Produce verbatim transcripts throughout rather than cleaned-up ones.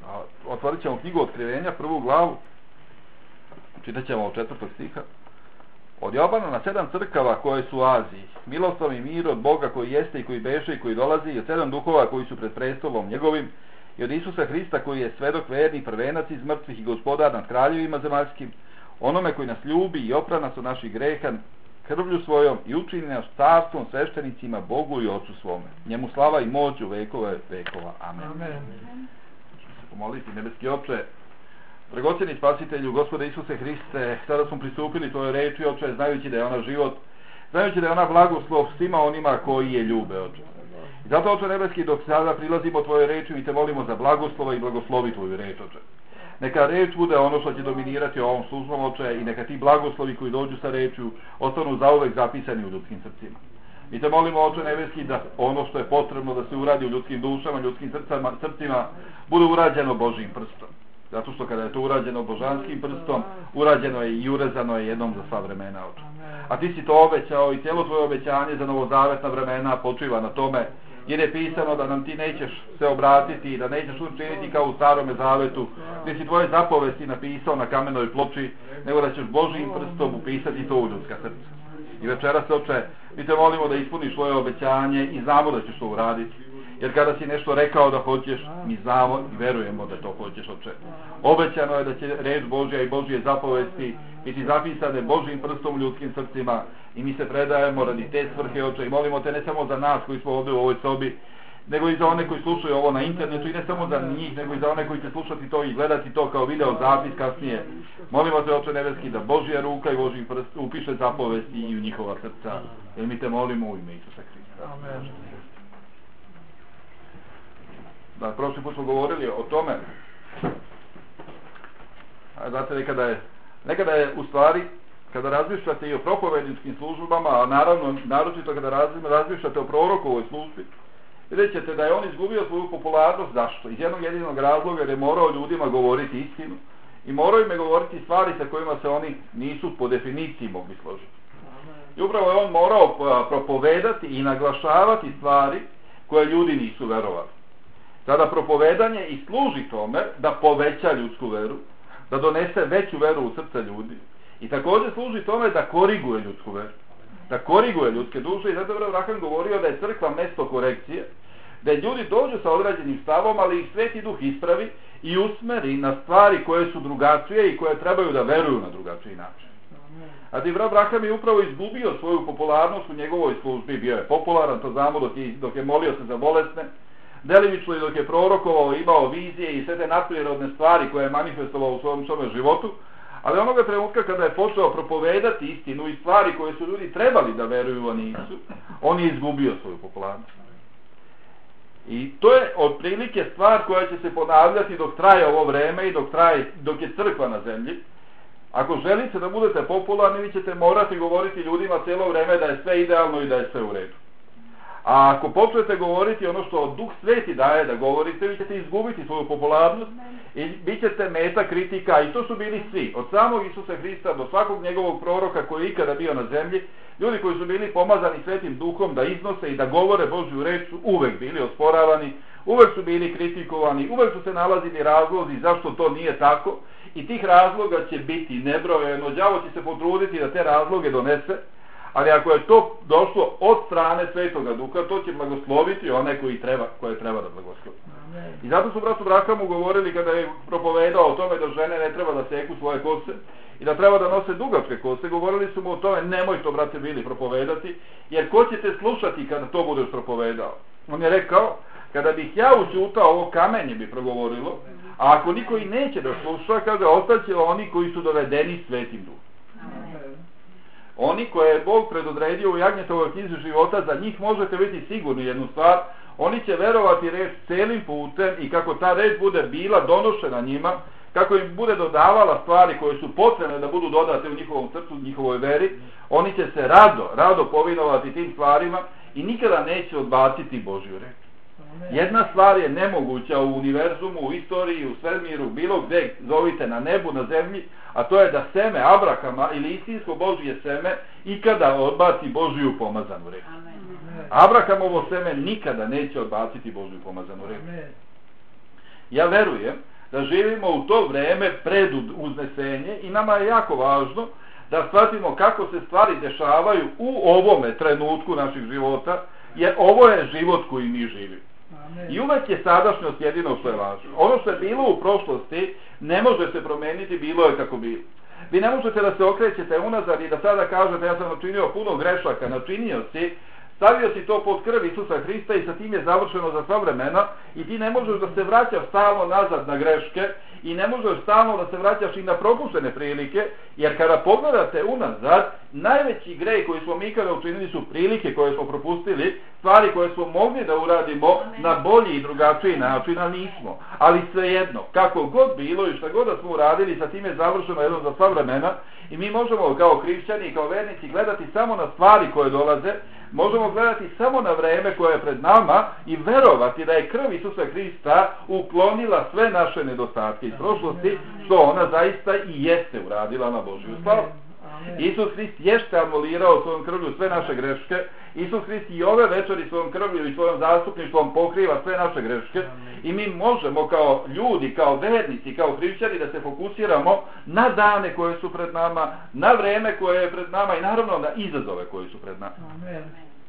Otvorit ćemo knjigu Otkrivenja, prvu glavu, čitat ćemo od četvrtog stiha. Od Jovana na sedam crkava koje su u Aziji, miloslov i mir od Boga koji jeste i koji beše i koji dolazi, i od sedam duhova koji su pred prestolom njegovim, i od Isusa Hrista koji je svedok verni, prvenac iz mrtvih i gospodar nad kraljevima zemaljskim, onome koji nas ljubi i opra nas od naših greha krvlju svojom i učini nas carstvom, sveštenicima, Bogu i Otcu svome. Njemu slava i moć u vekove vekova. Amen. Amen. Se pomoliti, nebeski Oče, dragocjeni Spasitelju, Gospode Isuse Hriste, sada smo pristupili tvojoj reči, Oče, znajući da je ona život, znajući da je ona blagoslov svima onima koji je ljube, Oče. I zato, Oče nebeski, dok sada prilazimo tvojoj reči, mi te molimo za blagoslova i blagoslovi tvoju reč, Oče. Neka reč bude ono što će dominirati ovom službom, Oče, i neka ti blagoslovi koji dođu sa rečju ostanu zauvek zapisani u ljudskim srcima. Mi te molimo, Oče nebeski, da ono što je potrebno da se uradi u ljudskim dušama, ljudskim srcama, srcima, bude urađeno Božjim prstom. Zato što kada je to urađeno božanskim prstom, urađeno je i urezano je jednom za sva vremena, Oče. A ti si to obećao i cijelo tvoje obećanje za novozavetna vremena počiva na tome, jer je pisano da nam ti nećeš se obratiti i da nećeš učiniti kao u starome zavetu, gdje si tvoje zapovesti napisao na kamenoj ploči, nego da ćeš Božjim prstom upisati to u ljudska srca. I večeras, Oče, mi te molimo da ispuniš svoje obećanje i znamo da ćeš to uraditi. Jer kada si nešto rekao da hoćeš, mi znamo i verujemo da to hoćeš, Oče. Obećano je da će reč Božja i Božje zapovesti biti zapisane Božjim prstom u ljudskim srcima i mi se predajemo radi te svrhe, Oče, i molimo te ne samo za nas koji smo ovdje u ovoj sobi, nego i za one koji slušaju ovo na internetu, i ne samo za njih, nego i za one koji će slušati to i gledati to kao video zapis kasnije. Molimo te, Oče nebeski, da Božja ruka i Božji prst upiše zapovesti i u njihova srca. Jer mi te molimo u ime Isusa Hrista. Amen. Da, prošli put smo govorili o tome, a znate, nekada je, nekada je u stvari, kada razmišljate i o propovedničkim službama, a naravno, naročito kada razmišljate o prorokovoj službi, vidjet ćete da je on izgubio svoju popularnost. Zašto? Iz jednog jedinog razloga, jer je morao ljudima govoriti istinu i morao im je govoriti stvari sa kojima se oni nisu po definiciji mogli složiti. I upravo je on morao propovedati i naglašavati stvari koje ljudi nisu verovali. Sada propovedanje i služi tome da poveća ljudsku veru, da donese veću veru u srca ljudi i također služi tome da koriguje ljudsku veru, da koriguje ljudske duše. I zato je Abraham govorio da je crkva mjesto korekcije, da ljudi dođu sa određenim stavom, ali ih Sveti Duh ispravi i usmeri na stvari koje su drugačije i koje trebaju da veruju na drugačiji način. A ti Abraham je upravo izgubio svoju popularnost u njegovoj službi, bio je popularan, to znamo, dok je, dok je molio se za bolesne, delimično i dok je prorokovao, imao vizije i sve te nadprirodne stvari koje je manifestovao u svom svome životu, ali onoga trenutka kada je počeo propovedati istinu i stvari koje su ljudi trebali da veruju, a nisu, on je izgubio svoju popularnost. I to je otprilike stvar koja će se ponavljati dok traje ovo vreme i dok, traje, dok je crkva na zemlji. Ako želite da budete popularni, vi ćete morati govoriti ljudima cijelo vreme da je sve idealno i da je sve u redu. A ako počnete govoriti ono što Duh Sveti daje da govorite, vi ćete izgubiti svoju popularnost i bit ćete meta kritika. I to su bili svi, od samog Isusa Hrista do svakog njegovog proroka koji je ikada bio na zemlji. Ljudi koji su bili pomazani Svetim Duhom da iznose i da govore Božju reč su uvek bili osporavani, uvek su bili kritikovani, uvek su se nalazili razlozi zašto to nije tako, i tih razloga će biti nebrojeno. Đavo će se potruditi da te razloge donese, ali ako je to došlo od strane Svetoga Duha, to će blagosloviti one koji treba, koje treba da blagoslovi. I zato su bratu Abrahamu govorili kada je propovedao o tome da žene ne treba da seku svoje kose i da treba da nose dugačke kose, govorili su mu o tome: nemoj to, brate, bili propovedati, jer ko će te slušati kada to budeš propovedao? On je rekao: kada bih ja ućutao, ovo kamenje bi progovorilo, a ako niko i neće da sluša, kaže, ostaće oni koji su dovedeni Svetim Duhom. Oni koje je Bog predodredio u Jagnjetovoj knjizi života, za njih možete biti sigurni jednu stvar: oni će verovati reč celim putem i kako ta reč bude bila donošena njima, kako im bude dodavala stvari koje su potrebne da budu dodate u njihovom srcu, u njihovoj veri, oni će se rado, rado povinovati tim stvarima i nikada neće odbaciti Božju reč. Jedna stvar je nemoguća u univerzumu, u istoriji, u svemiru, bilo gde zovite, na nebu, na zemlji, a to je da seme Abrahama ili istinsko Božje seme ikada odbaci Božju pomazanu reč. Abrahamovo seme nikada neće odbaciti Božju pomazanu reč. Ja verujem da živimo u to vreme pred uznesenje i nama je jako važno da shvatimo kako se stvari dešavaju u ovome trenutku naših života, jer ovo je život koji mi živimo. I uvek je sadašnjost jedino što je važno. Ono što je bilo u prošlosti ne može se promeniti, bilo je kako bilo. Vi ne možete da se okrećete unazad i da sada kažete ja sam načinio puno grešaka, načinio si, stavio si to pod krv Isusa Hrista i sa tim je završeno za sva vremena i ti ne možeš da se vraćaš stalno nazad na greške i ne možeš stalno da se vraćaš i na propuštene prilike, jer kada pogledate unazad, najveći grej koji smo mi kada učinili su prilike koje smo propustili, stvari koje smo mogli da uradimo na bolji i drugačiji način, a nismo. Ali svejedno, kako god bilo i šta god da smo uradili, sa tim je završeno jedno za sva vremena i mi možemo kao hrišćani i kao vernici gledati samo na stvari koje dolaze, možemo gledati samo na vreme koje je pred nama i verovati da je krv Isusa Hrista uklonila sve naše nedostatke iz prošlosti, što ona zaista i jeste uradila na Božju slavu. Isus Hrist jeste anulirao svojom krvlju sve naše greške. Isus Hrist i ove večeri svojom krvlju i svojom zastupništvom pokriva sve naše greške i mi možemo kao ljudi, kao vernici, kao hrišćani da se fokusiramo na dane koje su pred nama, na vreme koje je pred nama i naravno na izazove koji su pred nama. Amen.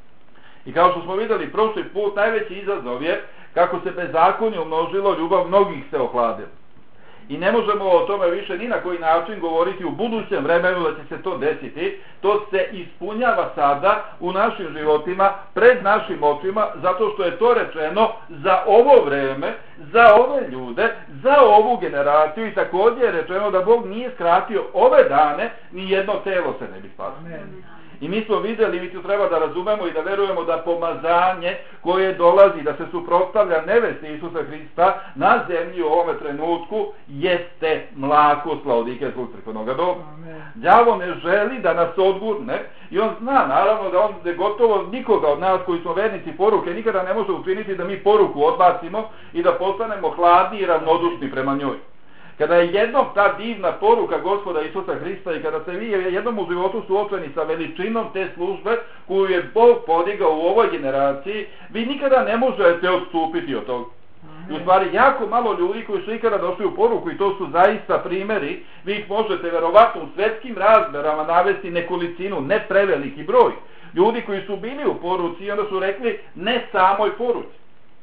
I kao što smo vidjeli prošli put, najveći izazov je kako se bezakonje umnožilo, ljubav mnogih se ohladila. I ne možemo o tome više ni na koji način govoriti u budućem vremenu da će se to desiti. To se ispunjava sada u našim životima, pred našim očima, zato što je to rečeno za ovo vreme, za ove ljude, za ovu generaciju i također je rečeno da Bog nije skratio ove dane, ni jedno telo se ne bi spasilo. I mi smo vidjeli, mi tu treba da razumemo i da verujemo da pomazanje koje dolazi, da se suprotstavlja nevesti Isusa Hrista na zemlji u ovome trenutku, jeste mlako Laodikenskog crkvenog doba. Đavo ne želi da nas odgurne i on zna naravno da on de gotovo nikoga od nas koji smo vernici poruke nikada ne može učiniti da mi poruku odbacimo i da postanemo hladni i ravnodušni prema njoj. Kada je jednom ta divna poruka Gospoda Isusa Hrista i kada se vi jednom u životu suočeni sa veličinom te službe koju je Bog podigao u ovoj generaciji, vi nikada ne možete odstupiti od toga. I u stvari jako malo ljudi koji su ikada došli u poruku i to su zaista primjeri, vi ih možete verovatno u svetskim razmerama navesti nekolicinu, ne preveliki broj. Ljudi koji su bili u poruci i onda su rekli ne samoj poruci.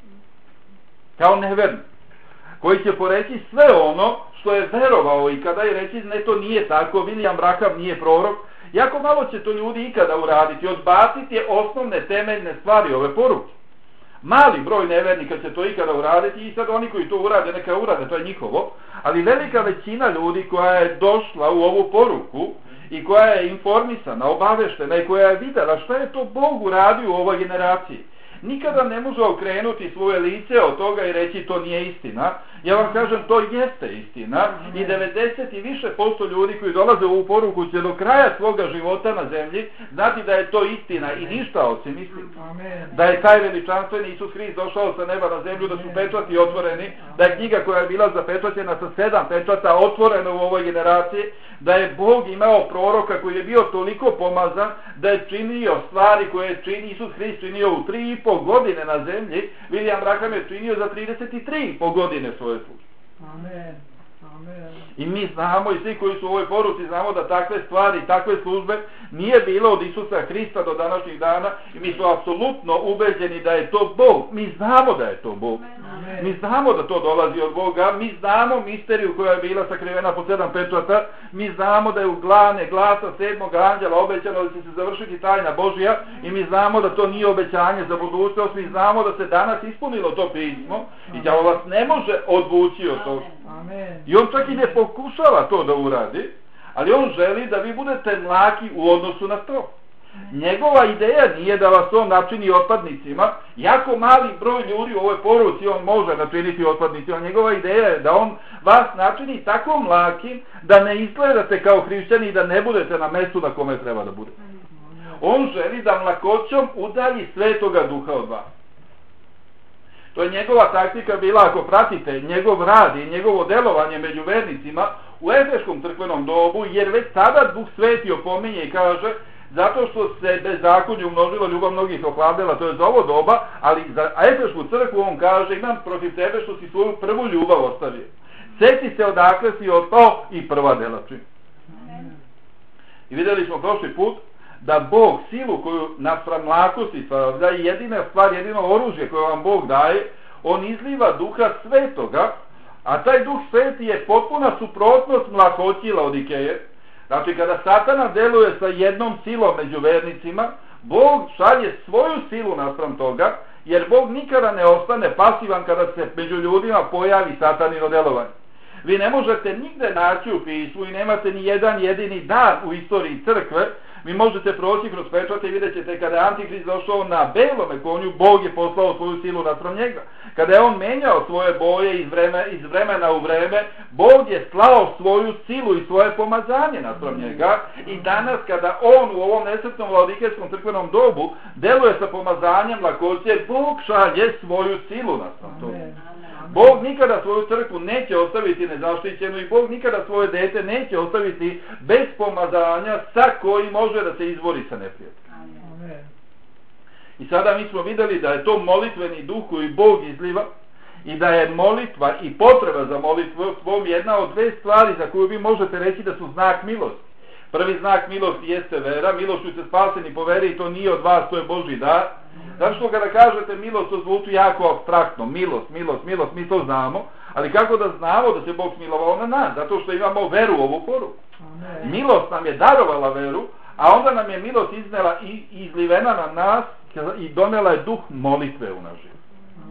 Kao neverni. Koji će poreći sve ono što je verovao i kada je reći ne to nije tako, William Branham nije prorok, jako malo će to ljudi ikada uraditi, odbaciti je osnovne temeljne stvari ove poruke. Mali broj nevernika će to ikada uraditi i sad oni koji to urade, neka urade, to je njihovo, ali velika većina ljudi koja je došla u ovu poruku i koja je informisana, obaveštena i koja je videla šta je to Bog uradio u ovoj generaciji, nikada ne može okrenuti svoje lice od toga i reći to nije istina. Ja vam kažem, to jeste istina i devedeset i više posto ljudi koji dolaze u ovu poruku će do kraja svoga života na zemlji znati da je to istina i ništa osim istine. Da je taj veličanstveni Isus Hrist došao sa neba na zemlju, da su pečati otvoreni, da je knjiga koja je bila zapečaćena sa sedam pečata otvorena u ovoj generaciji, da je Bog imao proroka koji je bio toliko pomazan da je činio stvari koje je čini Isus Hrist činio u tri i po godine na zemlji, William Branham je činio za trideset tri i po godine svoje službe. Amen. Amen. I mi znamo i svi koji su u ovoj poruci znamo da takve stvari, takve službe nije bilo od Isusa Hrista do današnjih dana i mi smo apsolutno ubeđeni da je to Bog. Mi znamo da je to Bog. Amen. Mi znamo da to dolazi od Boga, mi znamo misteriju koja je bila sakrivena po sedam pečata, mi znamo da je u glane glasa sedmog anđela obećano da će se završiti tajna Božja i mi znamo da to nije obećanje za budućnost, mi znamo da se danas ispunilo to pismo i đavo vas ne može odvući od toga. I on čak i ne pokušava to da uradi, ali on želi da vi budete mlaki u odnosu na to. Njegova ideja nije da vas on načini otpadnicima, jako mali broj ljudi u ovoj poruci on može načiniti otpadnicima, njegova ideja je da on vas načini tako mlakim da ne izgledate kao hrišćani i da ne budete na mestu na kome treba da budete. On želi da mlakoćom udalji Svetoga Duha od vas. To je njegova taktika bila, ako pratite njegov rad i njegovo delovanje među vernicima u efeškom crkvenom dobu, jer već tada Duh Sveti opominje i kaže zato što se bezakonje umnožilo, ljubav mnogih ohladila, to je za ovo doba, ali za efešku crkvu on kaže imam protiv tebe što si svoju prvu ljubav ostavio. Sjeti se odakle si od to i prva dela čini. I vidjeli smo prošli put da Bog silu koju naspram lakosti da je jedina stvar, jedino oružje koje vam Bog daje, on izliva duha svetoga, a taj duh sveti je potpuna suprotnost mlakoći Laodikeje. Znači kada Satana deluje sa jednom silom među vernicima, Bog šalje svoju silu naspram toga, jer Bog nikada ne ostane pasivan kada se među ljudima pojavi Satanino delovanje. Vi ne možete nigde naći u pismu i nemate ni jedan jedini dan u istoriji crkve. Vi možete proći kroz pečate i vidjet ćete kada je Antihrist došao na belome konju, Bog je poslao svoju silu naspram njega. Kada je on menjao svoje boje iz, vreme, iz vremena u vreme, Bog je slao svoju silu i svoje pomazanje naspram njega. I danas kada on u ovom nesretnom laodikejskom crkvenom dobu deluje sa pomazanjem lakoće, Bog šalje svoju silu naspram toga. Bog nikada svoju crkvu neće ostaviti nezaštićenu i Bog nikada svoje dete neće ostaviti bez pomazanja sa koji može da se izbori sa neprijateljem. I sada mi smo vidjeli da je to molitveni duh koji Bog izliva i da je molitva i potreba za molitvom jedna od dve stvari za koju vi možete reći da su znak milosti. Prvi znak milosti jeste vera, milošću ste spaseni po veri i to nije od vas, to je Božji dar. Zato što kada kažete milost, to zvuči jako apstraktno, milost, milost, milost, mi to znamo, ali kako da znamo da se Bog smilovao na nas? Zato što imamo veru u ovu poruku. Milost nam je darovala veru, a onda nam je milost iznela i izlivena na nas i donela je duh molitve u naš život.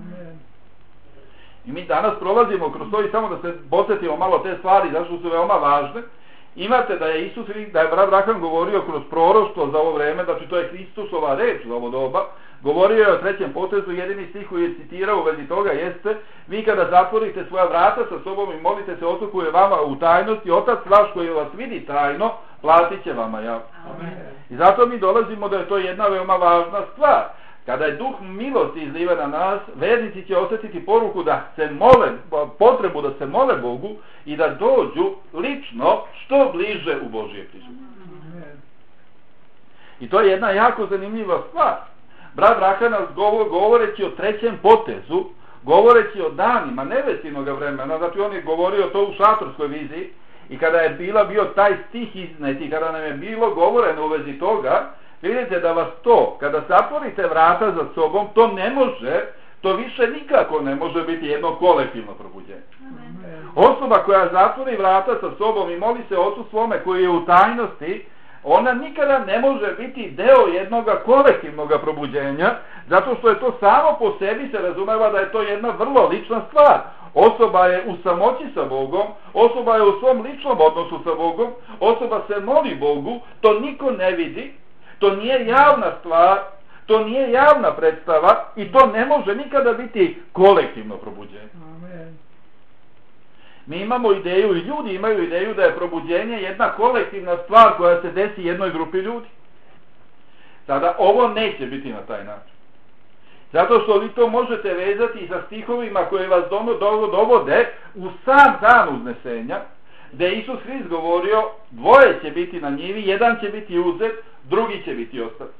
I mi danas prolazimo kroz to i samo da se podsjetimo malo te stvari, zašto su veoma važne. Imate da je Isus, da je brat Raham govorio kroz proroštvo za ovo vreme, znači to je Hristusova reč za ovo doba, govorio je o trećem potezu, jedini stih koji je citirao u vezi toga jeste: vi kada zatvorite svoja vrata sa sobom i molite se Ocu koji je vama u tajnosti, Otac vaš koji vas vidi tajno, platit će vama javno. I zato mi dolazimo da je to jedna veoma važna stvar. Kada je duh milosti izliva na nas, vernici će osjetiti poruku da se mole, potrebu da se mole Bogu i da dođu lično što bliže u Božje prisustvo. I to je jedna jako zanimljiva stvar. Brat Raham nas govoreći o trećem potezu, govoreći o danima nevestinoga vremena, znači on je govorio to u šatorskoj viziji, i kada je bila bio taj stih iznet i kada nam je bilo govoreno u vezi toga, vidite da vas to, kada zatvorite vrata za sobom, to ne može, to više nikako ne može biti jedno kolektivno probuđenje. Osoba koja zatvori vrata sa sobom i moli se Ocu svome koji je u tajnosti, ona nikada ne može biti deo jednog kolektivnog probuđenja, zato što je to samo po sebi se razumeva da je to jedna vrlo lična stvar. Osoba je u samoći sa Bogom, osoba je u svom ličnom odnosu sa Bogom, osoba se moli Bogu, to niko ne vidi, to nije javna stvar, to nije javna predstava i to ne može nikada biti kolektivno probuđenje. Amen. Mi imamo ideju i ljudi imaju ideju da je probuđenje jedna kolektivna stvar koja se desi jednoj grupi ljudi. Sada ovo neće biti na taj način. Zato što vi to možete vezati sa stihovima koje vas dovode u sam dan uznesenja, gdje je Isus Hrist govorio: dvoje će biti na njivi, jedan će biti uzet, drugi će biti ostavljen.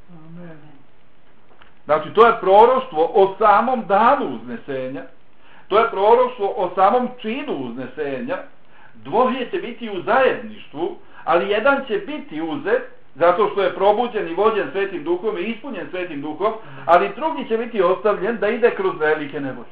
Znači to je proroštvo o samom danu uznesenja, to je proroštvo o samom činu uznesenja. Dvoje će biti u zajedništvu, ali jedan će biti uzet zato što je probuđen i vođen Svetim Duhom i ispunjen Svetim Duhom, ali drugi će biti ostavljen da ide kroz velike nevolje.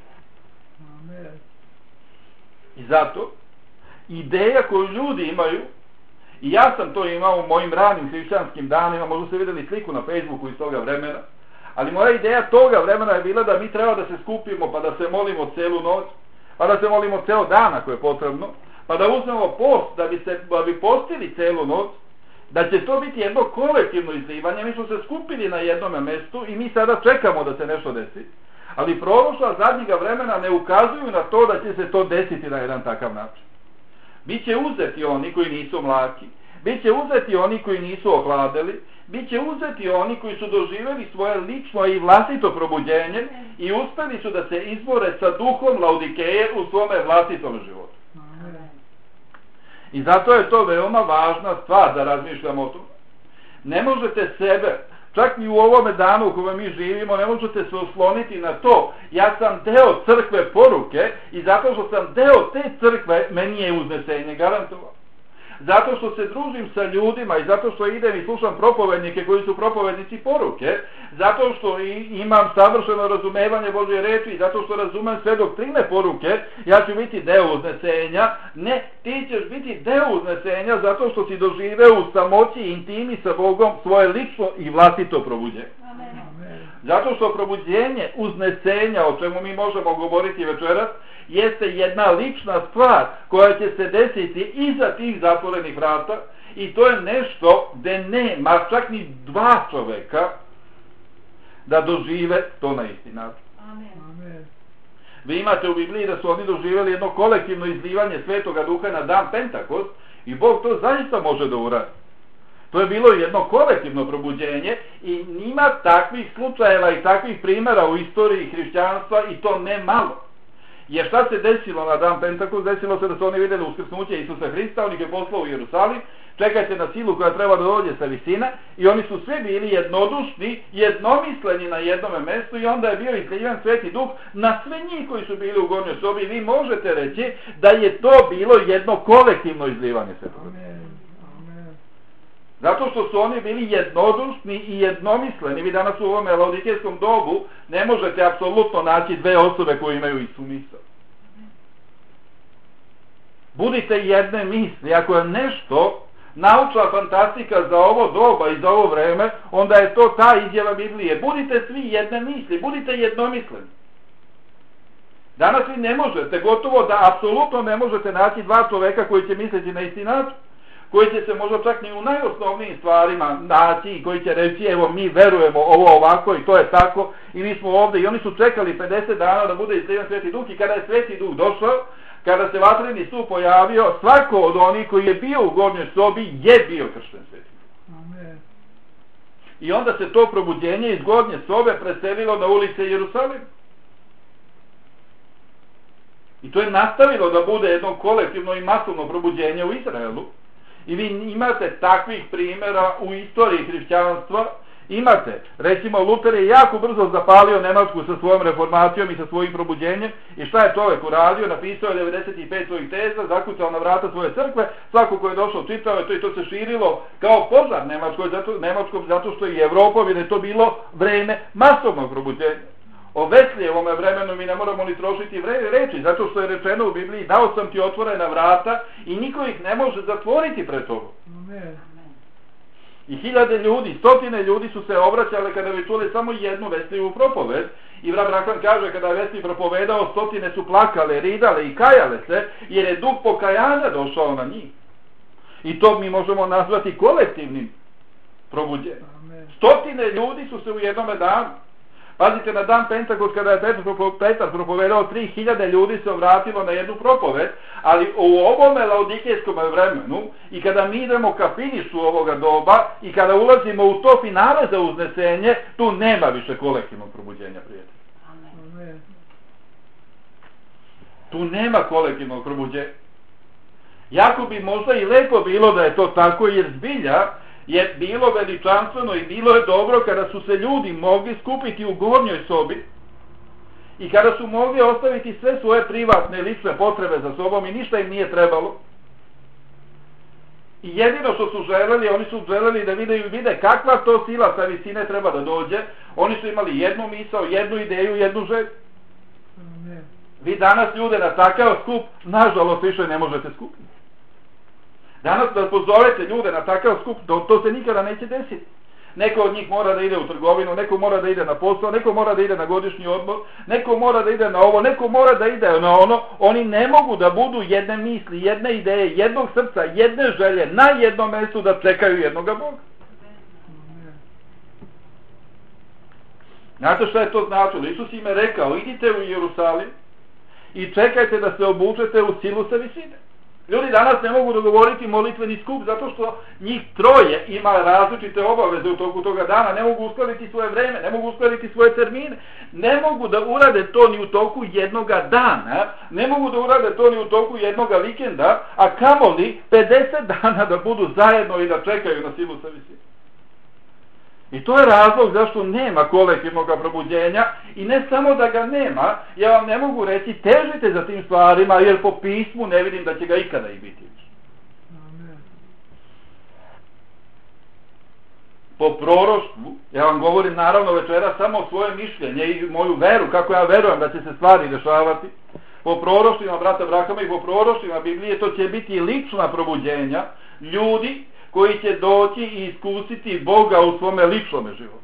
I zato ideja koju ljudi imaju, i ja sam to imao u mojim ranim hrišćanskim danima, možda ste vidjeli sliku na Facebooku iz toga vremena, ali moja ideja toga vremena je bila da mi treba da se skupimo pa da se molimo celu noć, pa da se molimo ceo dan ako je potrebno, pa da uzmemo post da bi, se, da bi postili celu noć, da će to biti jedno kolektivno izlivanje. Mi smo se skupili na jednome mestu i mi sada čekamo da se nešto desi, ali proroštva zadnjega vremena ne ukazuju na to da će se to desiti na jedan takav način. Biće uzeti oni koji nisu mlaki, biće uzeti oni koji nisu ohladeli, biće uzeti oni koji su doživjeli svoje lično i vlastito probuđenje i uspeli su da se izbore sa duhom Laodikeje u svome vlastitom životu. I zato je to veoma važna stvar da razmišljamo o tom. Ne možete sebe Čak i u ovome danu u kojem mi živimo ne možete se osloniti na to. Ja sam deo crkve poruke i zato što sam deo te crkve meni je uznesenje garantovano. Zato što se družim sa ljudima i zato što idem i slušam propovednike koji su propovednici poruke, zato što imam savršeno razumevanje Božje reči i zato što razumem sve doktrine poruke, ja ću biti deo uznesenja. Ne, ti ćeš biti deo uznesenja zato što si doživeo u samoći i intimi sa Bogom svoje lično i vlastito probuđenje. Zato što probuđenje uznesenja, o čemu mi možemo govoriti večeras, jeste jedna lična stvar koja će se desiti iza tih zatvorenih vrata i to je nešto gde nema čak ni dva čoveka da dožive to na isti način. Amen. Vi imate u Bibliji da su oni doživjeli jedno kolektivno izlivanje Svetoga Duha na dan Pentakost i Bog to zaista može da uradi. To je bilo jedno kolektivno probuđenje i ima takvih slučajeva i takvih primjera u istoriji hrišćanstva i to ne malo. Jer šta se desilo na dan Pentakost? Desilo se da su oni vidjeli uskrsnuće Isusa Hrista, on ih je poslao u Jerusalim, čekajte na silu koja treba da dođe sa visine i oni su svi bili jednodušni, jednomisleni na jednome mjestu i onda je bio izlivan Sveti Duh na sve njih koji su bili u gornjoj sobi. Vi možete reći da je to bilo jedno kolektivno izlivanje Svetog Duha. Zato što su oni bili jednodušni i jednomisleni. Vi danas u ovom laodikejskom dobu ne možete apsolutno naći dve osobe koje imaju istu misao. Budite jedne misli. Ako je nešto naučna fantastika za ovo doba i za ovo vreme, onda je to ta izjava Biblije. Budite svi jedne misli, budite jednomisleni. Danas vi ne možete, gotovo da apsolutno ne možete naći dva čoveka koji će misliti na isti način, koji će se možda čak ni u najosnovnijim stvarima naći i koji će reći evo mi verujemo ovo ovako i to je tako i mi smo ovdje i oni su čekali pedeset dana da bude izlivan Sveti Duh i kada je Sveti Duh došao, kada se vatreni stup pojavio, svako od onih koji je bio u gornjoj sobi je bio kršten Sveti Duh. Amen. I onda se to probuđenje iz gornje sobe preselilo na ulice Jerusalima. I to je nastavilo da bude jedno kolektivno i masovno probuđenje u Izraelu. I vi imate takvih primjera u istoriji hrišćanstva. Imate, recimo Luter je jako brzo zapalio Nemačku sa svojom reformacijom i sa svojim probuđenjem. I šta je čovjek uradio? Napisao je devedeset pet svojih teza, zakucao na vrata svoje crkve, svako ko je došao čitao je to i to se širilo kao požar Nemačkoj, zato, Nemačkom, zato što i Evropom je to bilo vreme masovnog probuđenja. O Veslijevome vremenu mi ne moramo ni trošiti reči, zato što je rečeno u Bibliji dao sam ti otvorena vrata i niko ih ne može zatvoriti pred tobom. Amen. I hiljade ljudi, stotine ljudi su se obraćale kada bi čuli samo jednu Veslijevu propoved i Brat Branham kaže kada je Veslij propovedao, stotine su plakale, ridale i kajale se jer je duh pokajanja došao na njih. I to mi možemo nazvati kolektivnim probuđenjem. Stotine ljudi su se u jednome danu. Pazite, na dan Pentakost kada je Petar propovedao, tri hiljade ljudi se obratilo na jednu propoved, ali u ovome laodikejskom vremenu i kada mi idemo ka finišu ovoga doba i kada ulazimo u to finale za uznesenje, tu nema više kolektivnog probuđenja, prijatelji. Amen. Tu nema kolektivnog probuđenja. Jako bi možda i lepo bilo da je to tako, jer zbilja je bilo veličanstveno i bilo je dobro kada su se ljudi mogli skupiti u gornjoj sobi i kada su mogli ostaviti sve svoje privatne lične potrebe za sobom i ništa im nije trebalo. I jedino što su želeli, oni su želeli da vide, vide kakva to sila sa visine treba da dođe. Oni su imali jednu misao, jednu ideju, jednu želju. Vi danas ljude na takav skup, nažalost, više ne možete skupiti. Danas da pozovete ljude na takav skup, to, to se nikada neće desiti. Neko od njih mora da ide u trgovinu, neko mora da ide na posao, neko mora da ide na godišnji odmor, neko mora da ide na ovo, neko mora da ide na ono. Oni ne mogu da budu jedne misli, jedne ideje, jednog srca, jedne želje, na jednom mjestu da čekaju jednoga Boga. Znate šta je to značilo? Isus im je rekao, idite u Jerusalim i čekajte da se obučete u silu sa visine. Ljudi danas ne mogu dogovoriti molitveni skup zato što njih troje ima različite obaveze u toku toga dana, ne mogu uskladiti svoje vreme, ne mogu uskladiti svoje termine, ne mogu da urade to ni u toku jednoga dana, ne mogu da urade to ni u toku jednoga vikenda, a kamoli pedeset dana da budu zajedno i da čekaju na silu sa visine. I to je razlog zašto nema kolektivnog probuđenja i ne samo da ga nema, ja vam ne mogu reći težite za tim stvarima jer po pismu ne vidim da će ga ikada i biti. Amen. Po proroštvu, ja vam govorim naravno večera samo svoje mišljenje i moju veru, kako ja verujem da će se stvari dešavati. Po proroštvima brata Brahama i po proroštvima Biblije to će biti lična probuđenja ljudi koji će doći i iskusiti Boga u svome ličnome životu.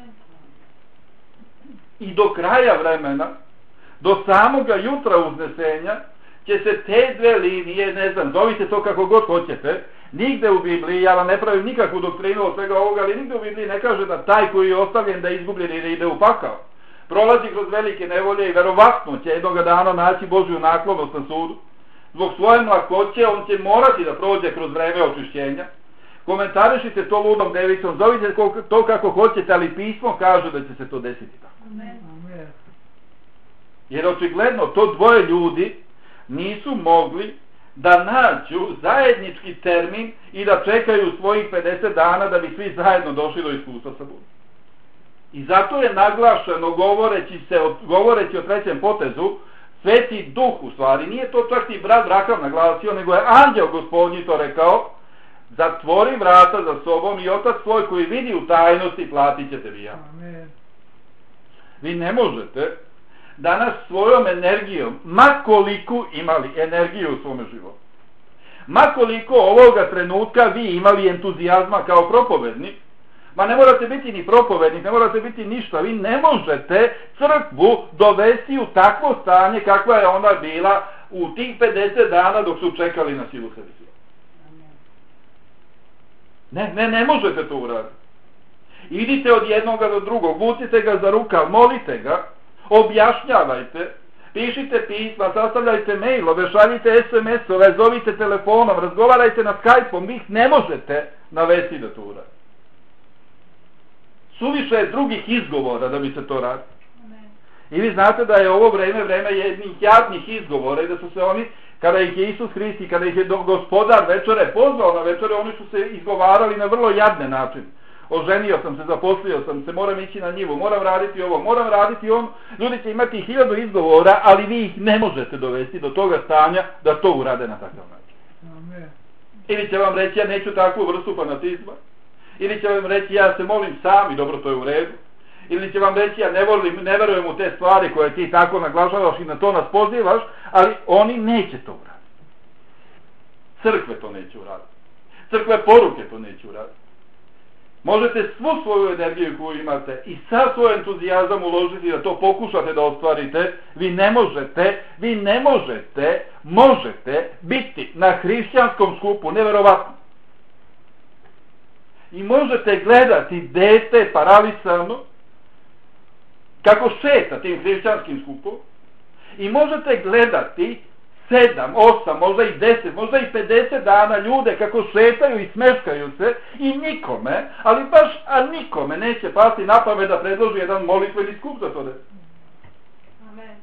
I do kraja vremena, do samoga jutra uznesenja, će se te dve linije, ne znam, zovite to kako god hoćete, nigde u Bibliji, ja vam ne pravim nikakvu doktrinu od svega ovoga, ali nigde u Bibliji ne kaže da taj koji je ostavljen da je izgubljen i da ide u pakao. Prolazi kroz velike nevolje i verovatno će jednog dana naći Božju naklonost na sudu. Zbog svoje mlakoće on će morati da prođe kroz vreme očišćenja. Komentarišite to ludom devicom, zovite to kako hoćete, ali pismo kaže da će se to desiti tako. Amen. Jer očigledno to dvoje ljudi nisu mogli da nađu zajednički termin i da čekaju svojih pedeset dana da bi svi zajedno došli do iskustva sa Bogom. I zato je naglašeno govoreći, se, govoreći o trećem potezu, Sveti Duh u stvari, nije to čak i brat Braham naglasio, nego je anđeo Gospodnji to rekao, zatvori vrata za sobom i otac svoj koji vidi u tajnosti platit ćete vi ja. Amen. Vi ne možete danas svojom energijom, makoliku imali energiju u svome životu, makoliko ovoga trenutka vi imali entuzijazma kao propovednik, ma ne morate biti ni propovednik, ne morate biti ništa, vi ne možete crkvu dovesti u takvo stanje kakva je ona bila u tih pedeset dana dok su čekali na silu Hrista. Ne, ne, ne možete to uraditi. Idite od jednoga do drugog, vucite ga za rukav, molite ga, objašnjavajte, pišite pisma, sastavljajte mailove, šaljite es em es-ove, zovite telefonom, razgovarajte na Skype-om, vi ih ne možete navesti da to uradite. Suviše je drugih izgovora da bi se to radilo. I vi znate da je ovo vreme, vreme jednih jadnih izgovora i da su se oni, kada ih je Isus Hrist i kada ih je gospodar večere pozvao na večere, oni su se izgovarali na vrlo jadne načine. Oženio sam se, zaposlio sam se, moram ići na njivu, moram raditi ovo, moram raditi on. Ljudi će imati hiljadu izgovora, ali vi ih ne možete dovesti do toga stanja da to urade na takav način. Amen. Ili će vam reći ja neću takvu vrstu fanatizma, ili će vam reći ja se molim sam i dobro to je u redu, ili će vam reći ja ne, volim, ne verujem u te stvari koje ti tako naglašavaš i na to nas pozivaš, ali oni neće to uraditi. Crkve to neće uraditi. Crkve poruke to neće uraditi. Možete svu svoju energiju koju imate i sav svoj entuzijazam uložiti da to pokušate da ostvarite, vi ne možete, vi ne možete, možete biti na hrišćanskom skupu, neverovatno. I možete gledati dete paralisano kako šeta tim hrišćanskim skupom i možete gledati sedam, osam, možda i deset, možda i pedeset dana ljude kako šetaju i smeškaju se i nikome, ali baš a nikome neće pasti na pamet da predloži jedan molitveni skup za to. Amen.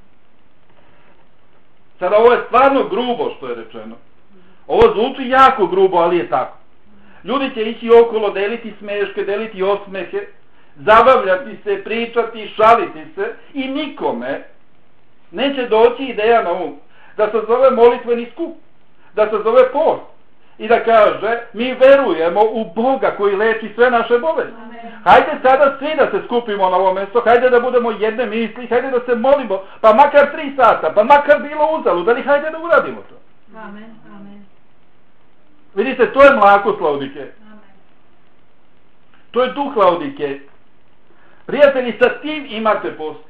Sada ovo je stvarno grubo što je rečeno. Ovo zvuči jako grubo, ali je tako. Ljudi će ići okolo, deliti smeške, deliti osmehe, zabavljati se, pričati, šaliti se i nikome neće doći ideja na um da se zove molitveni skup, da se zove post i da kaže mi verujemo u Boga koji leči sve naše bolesti. Hajde sada svi da se skupimo na ovo mjesto, hajde da budemo jedne misli, hajde da se molimo, pa makar tri sata, pa makar bilo uzalud, ali hajde da uradimo to. Amen. Amen. Vidite, to je mlakost Laodike. Amen. To je duh Laodike. Prijatelji, sa tim imate post.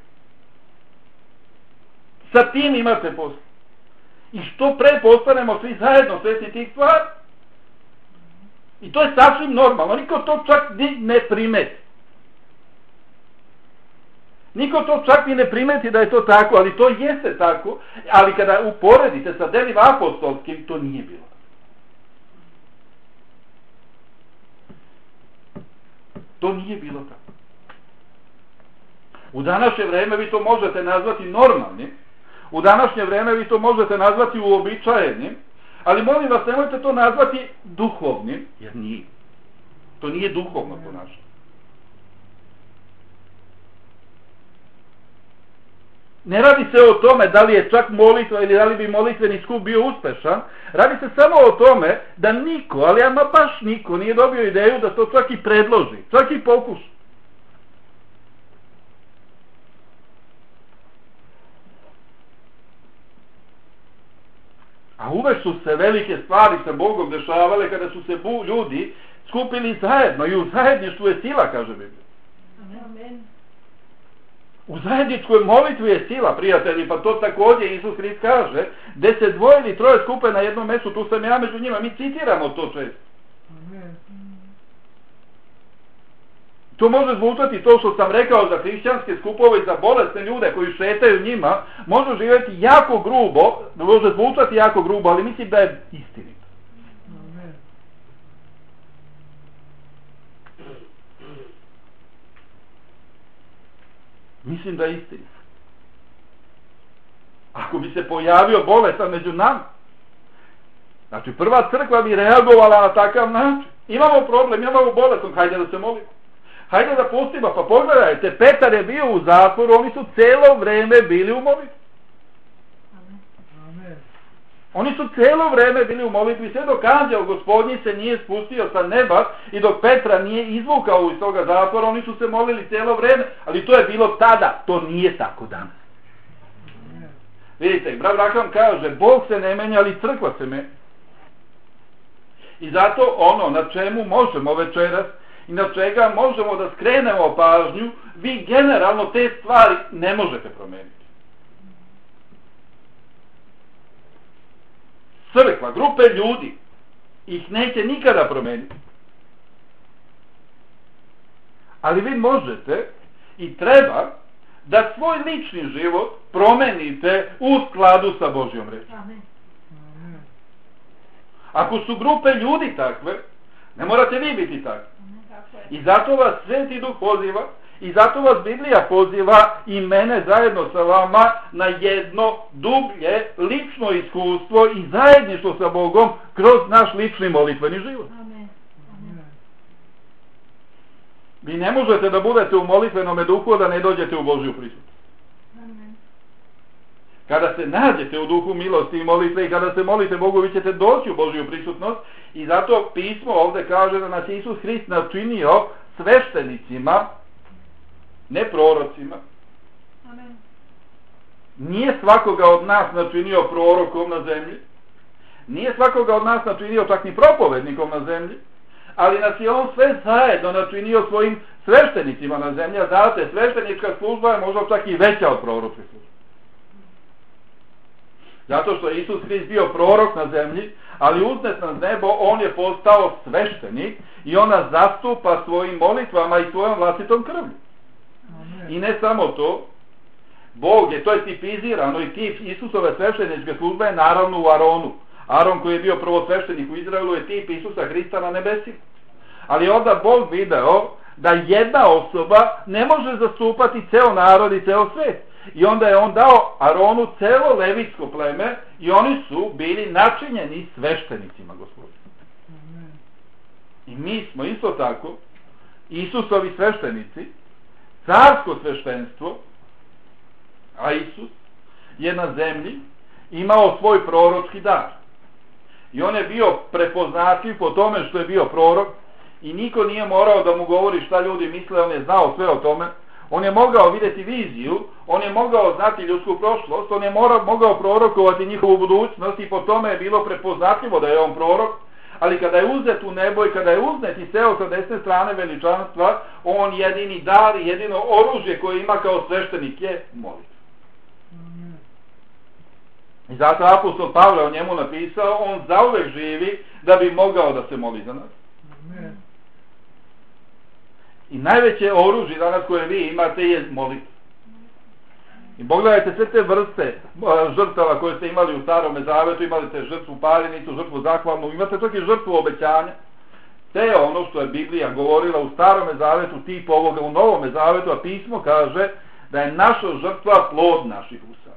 Sa tim imate post. I što pre postanemo svi zajedno svjesni tih stvari. I to je sasvim normalno. Niko to čak ne primeti. Niko to čak ni ne primeti da je to tako, ali to jeste tako. Ali kada uporedite sa delima apostolskim, to nije bilo. To nije bilo tako. U današnje vreme vi to možete nazvati normalnim, u današnje vreme vi to možete nazvati uobičajenim, ali molim vas, nemojte to nazvati duhovnim, jer nije. To nije duhovno ponašanje. Ne radi se o tome da li je čak molitva ili da li bi molitveni skup bio uspešan. Radi se samo o tome da niko, ali ama baš niko, nije dobio ideju da to čak i predloži, čak i pokuša. A uvek su se velike stvari sa Bogom dešavale kada su se bu, ljudi skupili zajedno i u zajedništvu je sila, kaže Biblija. Amen. U zajedničkoj molitvi je sila, prijatelji, pa to također Isus Hrist kaže, gde se dvoje ili troje skupe na jednom mjestu, tu sam ja među njima, mi citiramo to često. Amen. To može zvučati to što sam rekao za hrišćanske skupove i za bolesne ljude koji šetaju njima, može živjeti jako grubo, može zvučati jako grubo, ali mislim da je istinito. Amen. Mislim da je istinito. Ako bi se pojavio bolestan među nama, znači prva crkva bi reagovala na takav način. Imamo problem, imamo bolestan, hajde da se molimo. Hajde da pustimo, pa pogledajte, Petar je bio u zatvoru, oni su cijelo vreme bili u molitvi. Amen. Oni su cijelo vreme bili u molitvi, sve dok anđeo Gospodnji se nije spustio sa neba i dok Petra nije izvukao iz toga zatvora, oni su se molili cijelo vreme, ali to je bilo tada, to nije tako danas. Amen. Vidite, brat Raham kaže, Bog se ne menja, ali crkva se menja. I zato ono na čemu možemo večeras i na čega možemo da skrenemo pažnju, vi generalno te stvari ne možete promeniti. Crkva, grupe ljudi, ih neće nikada promeniti. Ali vi možete i treba da svoj lični život promenite u skladu sa Božjom rečju. Amen. Amen. Ako su grupe ljudi takve, ne morate vi biti takvi. Tako je. I zato vas Sveti Duh poziva, i zato vas Biblija poziva i mene zajedno sa vama na jedno dublje lično iskustvo i zajedništvo sa Bogom kroz naš lični molitveni život. Amen. Amen. Vi ne možete da budete u molitvenome duhu da ne dođete u Božju prisutnost. Amen. Kada se nađete u duhu milosti i molitve i kada se molite Bogu, vi ćete doći u Božju prisutnost i zato pismo ovdje kaže da nas Isus Hrist načinio sveštenicima, ne prorocima. Amen. Nije svakoga od nas načinio prorokom na zemlji, nije svakoga od nas načinio čak ni propovednikom na zemlji, ali nas je on sve zajedno načinio svojim sveštenicima na zemlji, a znate, sveštenička služba je možda čak i veća od proročke službe. Zato što je Isus Hrist bio prorok na zemlji, ali uznet na nebo, on je postao sveštenik i on nas zastupa svojim molitvama i svojom vlastitom krvlju. Amen. I ne samo to, Bog je, to je tipizirano i tip Isusove svešteničke službe je naravno u Aronu. Aron koji je bio prvo sveštenik u Izraelu je tip Isusa Hrista na nebesima. Ali onda Bog video da jedna osoba ne može zastupati ceo narod i ceo svet. I onda je on dao Aronu celo levitsko pleme i oni su bili načinjeni sveštenicima Gospodina. Amen. I mi smo isto tako Isusovi sveštenici, carsko sveštenstvo, a Isus je na zemlji imao svoj proročki dar. I on je bio prepoznatljiv po tome što je bio prorok i niko nije morao da mu govori šta ljudi misle, on je znao sve o tome. On je mogao vidjeti viziju, on je mogao znati ljudsku prošlost, on je morao, mogao prorokovati njihovu budućnost i po tome je bilo prepoznatljivo da je on prorok. Ali kada je uzet u nebo i kada je uznet i seo sa desne strane veličanstva, on jedini dar i jedino oružje koje ima kao sveštenik je molitva. Amen. I zato apostol Pavle o njemu napisao, on zauvek živi da bi mogao da se moli za nas. Amen. I najveće oružje danas koje vi imate je molitva. I pogledajte sve te vrste žrtava koje ste imali u Starome Zavetu, imali ste žrtvu parenicu, žrtvu zahvalnu, imate čak i žrtvu obećanja. Te je ono što je Biblija govorila u Starome Zavetu, tip ovoga u Novome Zavetu, a pismo kaže da je naša žrtva plod naših usta.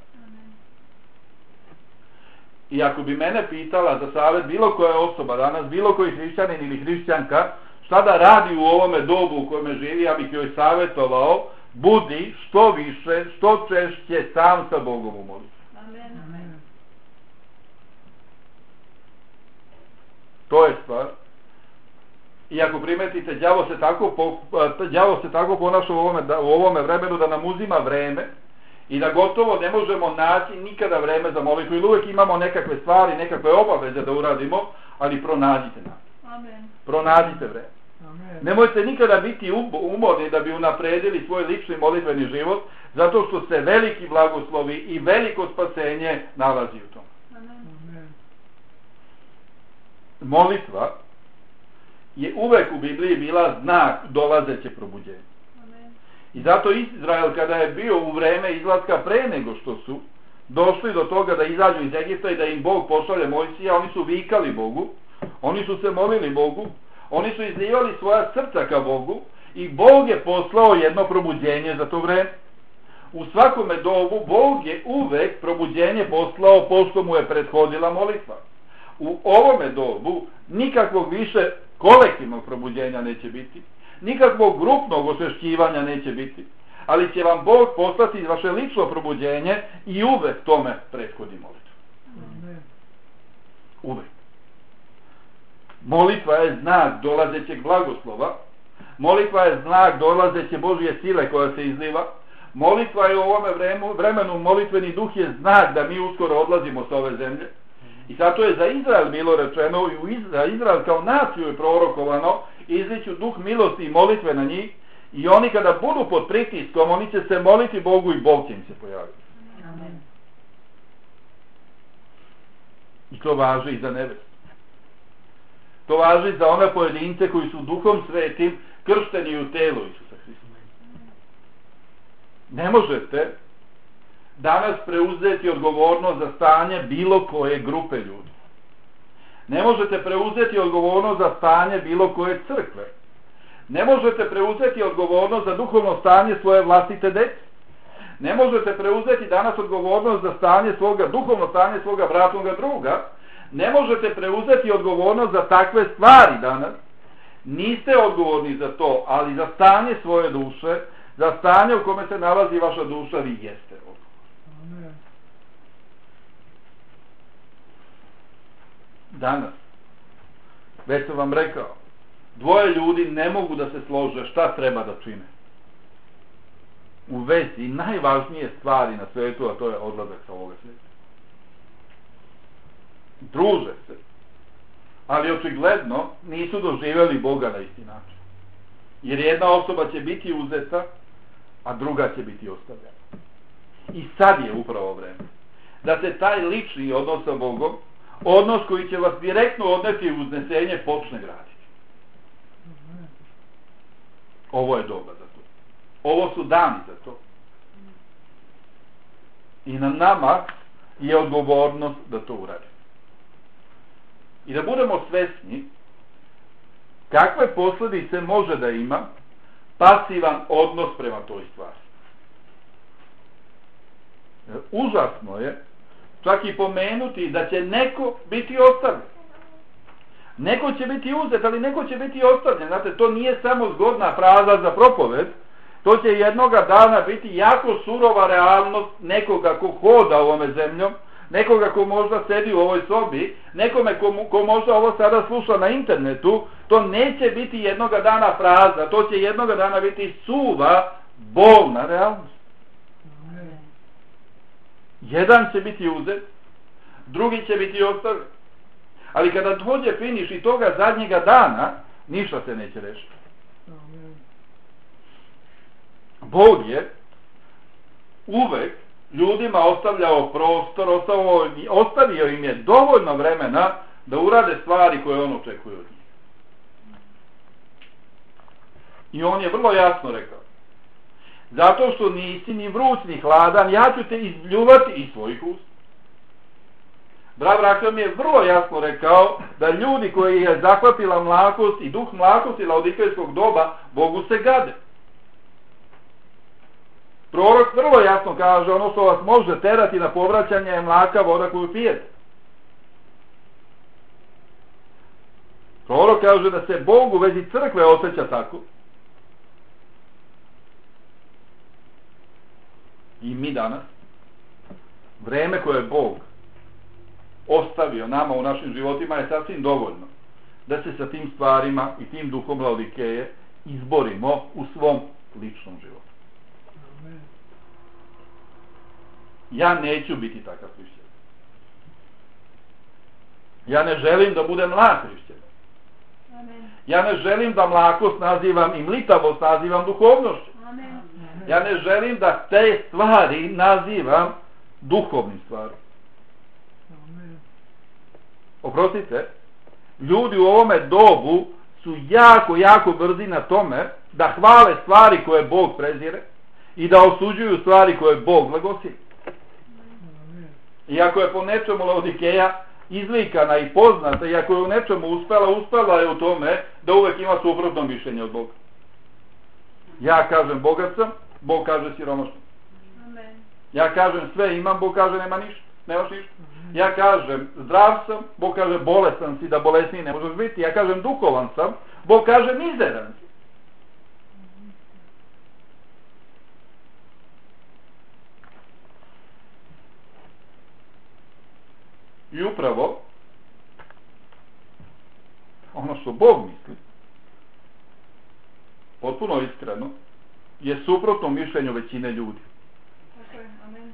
I ako bi mene pitala za savjet bilo koja osoba danas, bilo koji hrišćanin ili hrišćanka, šta da radi u ovome dobu u kojem živi, ja bih joj savjetovao budi što više, što češće sam sa Bogom u molitvi. Amen. Amen. To je stvar. I ako primetite, đavo se tako, po, đavo se tako ponaša u ovome, u ovome vremenu da nam uzima vreme i da gotovo ne možemo naći nikada vreme za molitvu. Ili uvijek imamo nekakve stvari, nekakve obaveze da uradimo, ali pronađite nas. Amen. Pronađite vreme. Amen. Nemojte nikada biti umorni da bi unapredili svoj lični molitveni život, zato što se veliki blagoslovi i veliko spasenje nalazi u tom. Amen. Amen. Molitva je uvek u Bibliji bila znak dolazeće probuđenja. Amen. I zato Izrael, kada je bio u vreme izlaska pre nego što su došli do toga da izađu iz Egipta i da im Bog pošalje Mojsija, oni su vikali Bogu, oni su se molili Bogu, oni su izlivali svoja srca ka Bogu i Bog je poslao jedno probuđenje za to vreme. U svakome dobu Bog je uvek probuđenje poslao pošto mu je prethodila molitva. U ovome dobu nikakvog više kolektivnog probuđenja neće biti, nikakvog grupnog osvešćivanja neće biti, ali će vam Bog poslati vaše lično probuđenje i uvek tome prethodi molitva. Amen. Uvek. Molitva je znak dolazećeg blagoslova, molitva je znak dolazeće Božje sile koja se izliva, molitva je u ovome vremenu, vremenu molitveni duh je znak da mi uskoro odlazimo sa ove zemlje. I zato je za Izrael bilo rečeno i za Izrael kao naciju je prorokovano, izliću duh milosti i molitve na njih i oni kada budu pod pritiskom, oni će se moliti Bogu i Bog će im se pojaviti. Amen. I to važi i za nebesu. To važi za one pojedince koji su duhom svetim kršteni u telu Isusa Hrista. Ne možete danas preuzeti odgovornost za stanje bilo koje grupe ljudi. Ne možete preuzeti odgovornost za stanje bilo koje crkve. Ne možete preuzeti odgovornost za duhovno stanje svoje vlastite dece. Ne možete preuzeti danas odgovornost za stanje svoga, duhovno stanje svoga bratnoga druga. Ne možete preuzeti odgovornost za takve stvari danas. Niste odgovorni za to, ali za stanje svoje duše, za stanje u kome se nalazi vaša duša, vi jeste odgovorni. Amen. Danas, već sam vam rekao, dvoje ljudi ne mogu da se slože šta treba da čine u vezi najvažnije stvari na svetu, a to je odlazak sa ovoga sveta. Druže se, ali očigledno nisu doživjeli Boga na isti način. Jer jedna osoba će biti uzeta, a druga će biti ostavljena. I sad je upravo vreme da se taj lični odnos sa Bogom, odnos koji će vas direktno odneti u uznesenje, počne graditi. Amen. Ovo je doba za to. Ovo su dani za to. I na nama je odgovornost da to uradimo. I da budemo svesni kakve posljedice može da ima pasivan odnos prema toj stvari. Užasno je čak i pomenuti da će neko biti ostavljen. Neko će biti uzet, ali neko će biti ostavljen. Znate, to nije samo zgodna fraza za propoved, to će jednoga dana biti jako surova realnost nekoga ko hoda ovome zemljom, nekoga ko možda sedi u ovoj sobi, nekome ko, ko možda ovo sada sluša na internetu. To neće biti jednoga dana fraza, to će jednoga dana biti suva, bolna realnost. Amen. Jedan će biti uzet, drugi će biti ostavljen. Ali kada dođe finiš i toga zadnjega dana, ništa se neće rešiti. Amen. Bog je uvek ljudima ostavljao prostor, ostavio, ostavio im je dovoljno vremena da urade stvari koje on očekuje od njih. I on je vrlo jasno rekao: zato što nisi ni vruć ni hladan, ja ću te izbljuvati iz svojih usta. Brat Rakam je vrlo jasno rekao da ljudi koji je zahvatila mlakost i duh mlakosti laodikejskog doba, Bogu se gade. Prorok vrlo jasno kaže: ono što vas može terati na povraćanje je mlaka voda koju pijete. Prorok kaže da se Bog u vezi crkve osjeća tako. mi danas, vreme koje je Bog ostavio nama u našim životima je sasvim dovoljno da se sa tim stvarima i tim duhom Laodikeje izborimo u svom ličnom životu. Amen. Ja neću biti takav hrišćanin. Ja ne želim da budem mlak hrišćanin. Amen. Ja ne želim da mlakost nazivam i mlitavost nazivam duhovnošću. Amen. Ja ne želim da te stvari nazivam duhovnim stvarima. Amen. Oprostite, ljudi u ovome dobu su jako, jako brzi na tome da hvale stvari koje Bog prezire i da osuđuju stvari koje Bog blagoslivlja. Amen. I ako je po nečemu Laodikeja izlikana i poznata, i ako je u nečemu uspela, uspela je u tome da uvek ima suprotno mišljenje od Boga. Ja kažem bogat sam, Bog kaže siromašan. Amen. Ja kažem sve imam, Bog kaže nema ništa, nemaš ništa. Ja kažem zdrav sam, Bog kaže bolestan si, da bolesniji ne možeš biti. Ja kažem duhovan sam, Bog kaže mizeran si. I upravo ono što Bog misli, potpuno iskreno, je suprotno mišljenju većine ljudi. Tako je. Amen.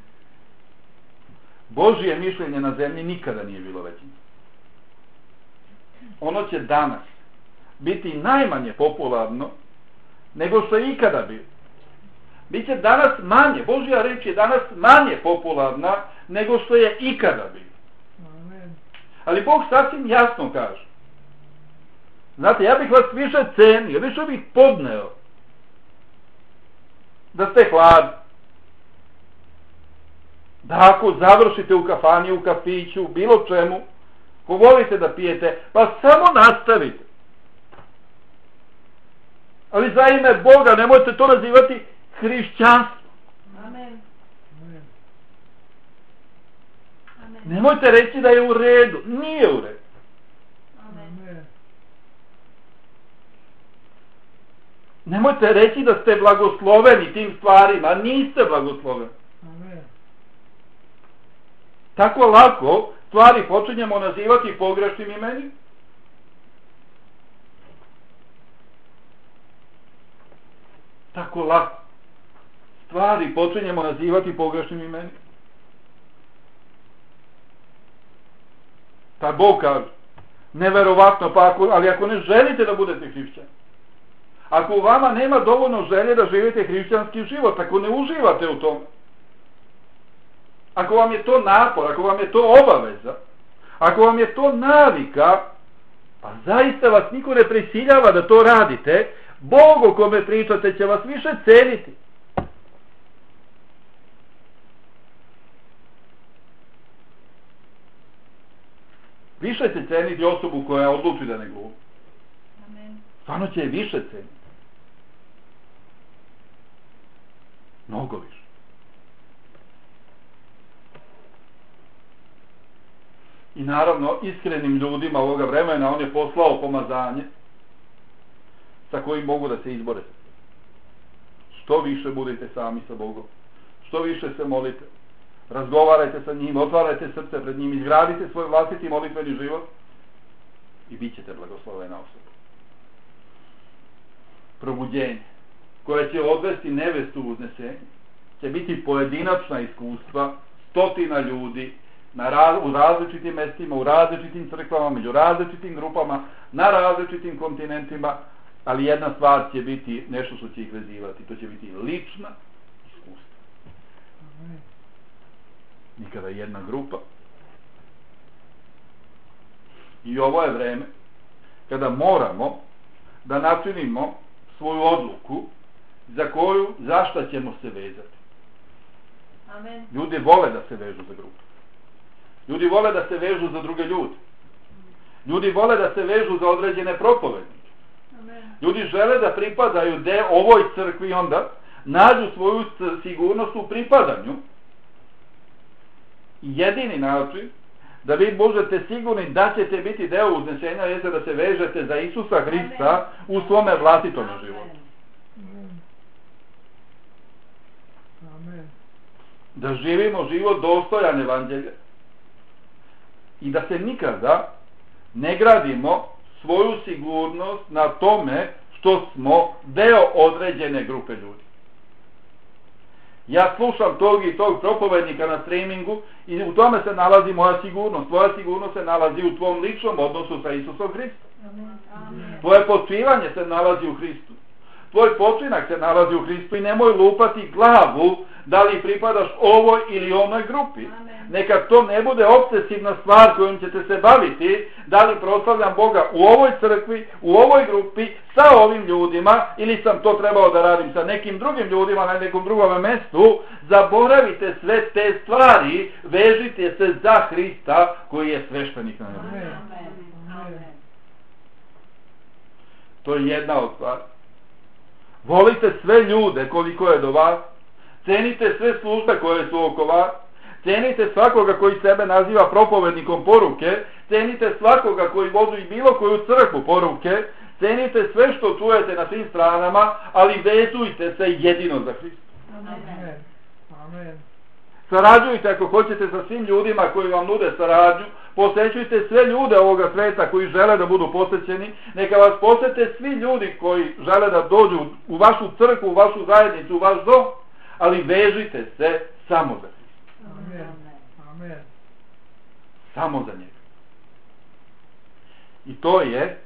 Božje mišljenje na zemlji nikada nije bilo većinsko. Ono će danas biti najmanje popularno nego što je ikada bilo. Biće danas manje, Božja reč je danas manje popularna nego što je ikada bilo. Amen. Ali Bog sasvim jasno kaže. Znate, ja bih vas više cenio, više bih podneo da ste hladni. Da ako završite u kafani, u kafiću, u bilo čemu, ko volite da pijete, pa samo nastavite. Ali za ime Boga nemojte to nazivati hrišćanstvo. Amen. Amen. Amen. Nemojte reći da je u redu. Nije u redu. Amen. Amen. Nemojte reći da ste blagosloveni tim stvarima. Niste blagosloveni. Amen. Tako lako stvari počinjemo nazivati pogrešnim imenima. Tako lako stvari počinjemo nazivati pogrešnim imenima. Pa Bog kaže, neverovatno, pa ako, ali ako ne želite da budete hrišćani, ako u vama nema dovoljno želje da živite hrišćanski život, ako ne uživate u tome, ako vam je to napor, ako vam je to obaveza, ako vam je to navika, pa zaista vas niko ne prisiljava da to radite, Bog o kome pričate će vas više ceniti. Više će ceniti osobu koja odluči da ne glumi. Amen. Stvarno će je više ceniti. Mnogo više. I naravno, iskrenim ljudima ovoga vremena on je poslao pomazanje sa kojim mogu da se izbore. Što više budete sami sa Bogom, što više se molite, razgovarajte sa njim, otvarajte srce pred njim, izgradite svoj vlastiti molitveni život i bit ćete blagoslovena osoba. Probuđenje koje će odvesti nevestu u uznesenje će biti pojedinačna iskustva stotina ljudi na raz, u različitim mestima, u različitim crkvama, među različitim grupama, na različitim kontinentima, ali jedna stvar će biti nešto što će ih vezivati. To će biti lična iskustva. Amen. Nikada jedna grupa. I ovo je vreme kada moramo da načinimo svoju odluku za koju, za šta ćemo se vezati. Amen. Ljudi vole da se vežu za grupu. Ljudi vole da se vežu za druge ljude. Ljudi vole da se vežu za određene propovednike. Amen. Ljudi žele da pripadaju de ovoj crkvi, onda nađu svoju sigurnost u pripadanju. I jedini način da vi budete sigurni da ćete biti deo uznesenja jeste da se vežete za Isusa Hrista u svome vlastitom životu. Amen. Amen. da živimo život dostojan evanđelja i da se nikada ne gradimo svoju sigurnost na tome što smo deo određene grupe ljudi. Ja slušam tog i tog propovednika na streamingu i u tome se nalazi moja sigurnost. Tvoja sigurnost se nalazi u tvom ličnom odnosu sa Isusom Hristom. Tvoje počivanje se nalazi u Hristu. Tvoj počinak se nalazi u Hristu i nemoj lupati glavu da li pripadaš ovoj ili onoj grupi. Amen. Neka to ne bude obsesivna stvar kojom ćete se baviti, da li proslavljam Boga u ovoj crkvi, u ovoj grupi, sa ovim ljudima, ili sam to trebao da radim sa nekim drugim ljudima na nekom drugom mestu. Zaboravite sve te stvari, vežite se za Hrista koji je sveštenik na nebu. Amen. Amen. To je jedna od stvari. Volite sve ljude koliko je do vas, cenite sve službe koje su oko vas, cenite svakoga koji sebe naziva propovednikom poruke, cenite svakoga koji vodi bilo koju crkvu poruke, cenite sve što čujete na svim stranama, ali vezujte se jedino za Hrista. Amen. Amen. Sarađujte ako hoćete sa svim ljudima koji vam nude saradnju, posećujte sve ljude ovoga sveta koji žele da budu posećeni, neka vas posete svi ljudi koji žele da dođu u vašu crkvu, u vašu zajednicu, u vaš dom, ali vežite se samo za Hrista. Amen. Amen. Samo za njega. I to je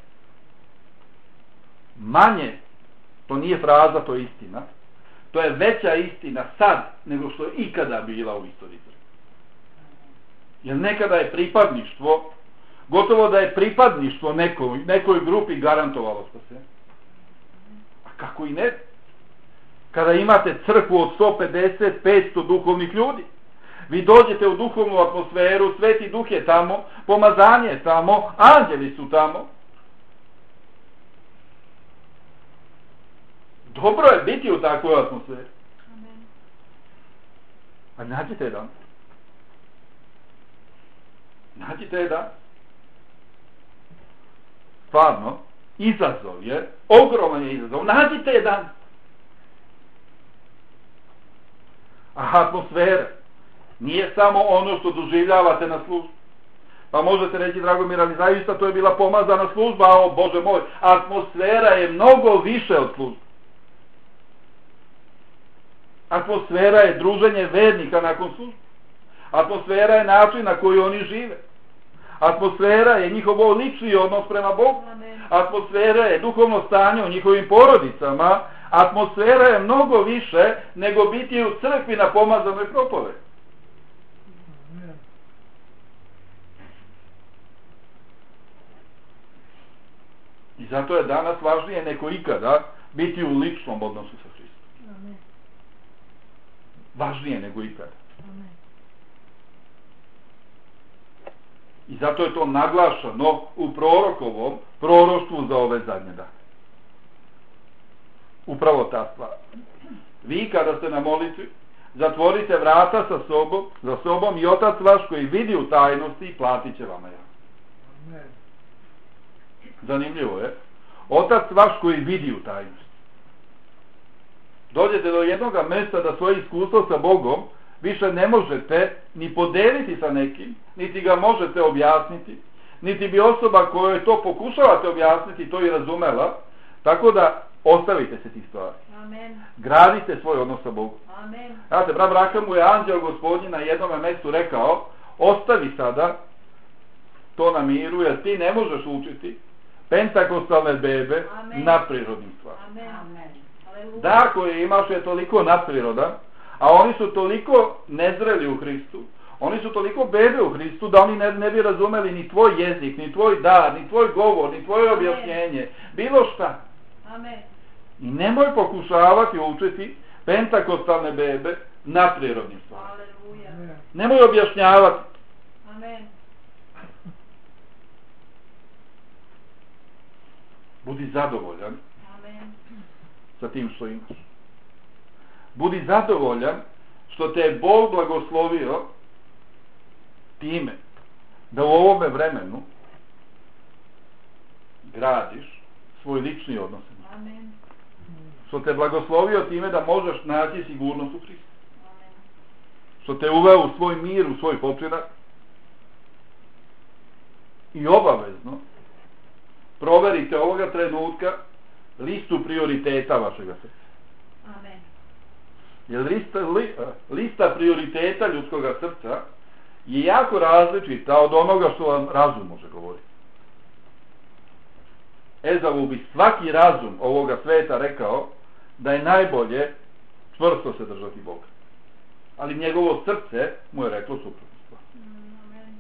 manje, to nije fraza, to je istina, to je veća istina sad nego što je ikada bila u istoriji crkve. Jer nekada je pripadništvo, gotovo da je pripadništvo nekoj, nekoj grupi garantovalo spasenje. A kako i ne? Kada imate crkvu od sto pedeset do petsto duhovnih ljudi, vi dođete u duhovnu atmosferu, Sveti Duh je tamo, pomazanje je tamo, anđeli su tamo. Dobro je biti u takvoj atmosferi. Amen. A nađite jedan. Nađite jedan. Stvarno, izazov je, ogroman je izazov. Nađite jedan. A atmosfera nije samo ono što doživljavate na službi. Pa možete reći, Dragomir, ali zaista to je bila pomazana služba, a o Bože moj, atmosfera je mnogo više od službe. Atmosfera je druženje vernika nakon službe. Atmosfera je način na koji oni žive. Atmosfera je njihov lični odnos prema Bogu. Atmosfera je duhovno stanje u njihovim porodicama. Atmosfera je mnogo više nego biti u crkvi na pomazanoj propovedi. Amen. I zato je danas važnije nego ikada biti u ličnom odnosu sa Hristom. Amen. Važnije nego ikada. Amen. I zato je to naglašeno u prorokovom proroštvu za ove zadnje dane. Upravo ta stvar. Vi kada ste na molitvi, zatvorite vrata sa sobom, za sobom i Otac vaš koji vidi u tajnosti platit će vama ja. Amen. Zanimljivo je. Otac vaš koji vidi u tajnosti. Dođete do jednoga mjesta da svoje iskustvo sa Bogom više ne možete ni podeliti sa nekim, niti ga možete objasniti, niti bi osoba kojoj to pokušavate objasniti to i razumela, tako da ostavite se tih stvari. Amen. Gradite svoj odnos sa Bogom. Amen. Znate, brat Braka mu je anđeo Gospodnji na jednom mjestu rekao, ostavi sada to na miru, jer ti ne možeš učiti pentakostalne bebe Amen. nadprirodnim stvarima. Amen. Amen. Aleluja. Da, koji imaš je toliko nadprirodan, a oni su toliko nezreli u Hristu, oni su toliko bebe u Hristu da oni ne, ne bi razumeli ni tvoj jezik, ni tvoj dar, ni tvoj govor, ni tvoje objašnjenje, bilo šta. Amen. I nemoj pokušavati učiti pentakostalne bebe nadprirodnim stvarima. Aleluja. Amen. Nemoj objašnjavati. Amen. Budi zadovoljan Amen. sa tim što imaš. Budi zadovoljan što te je Bog blagoslovio time da u ovome vremenu gradiš svoj lični odnos. Amen. Što te blagoslovio time da možeš naći sigurnost u Hristu. Amen. što te uveo u svoj mir, u svoj počinak. I obavezno proverite ovoga trenutka listu prioriteta vašega srca. Amen. Jer lista, li, lista prioriteta ljudskog srca je jako različita od onoga što vam razum može govoriti. Ezavu bi svaki razum ovoga sveta rekao da je najbolje čvrsto se držati Boga. Ali njegovo srce mu je reklo suprotno stvar. Amen.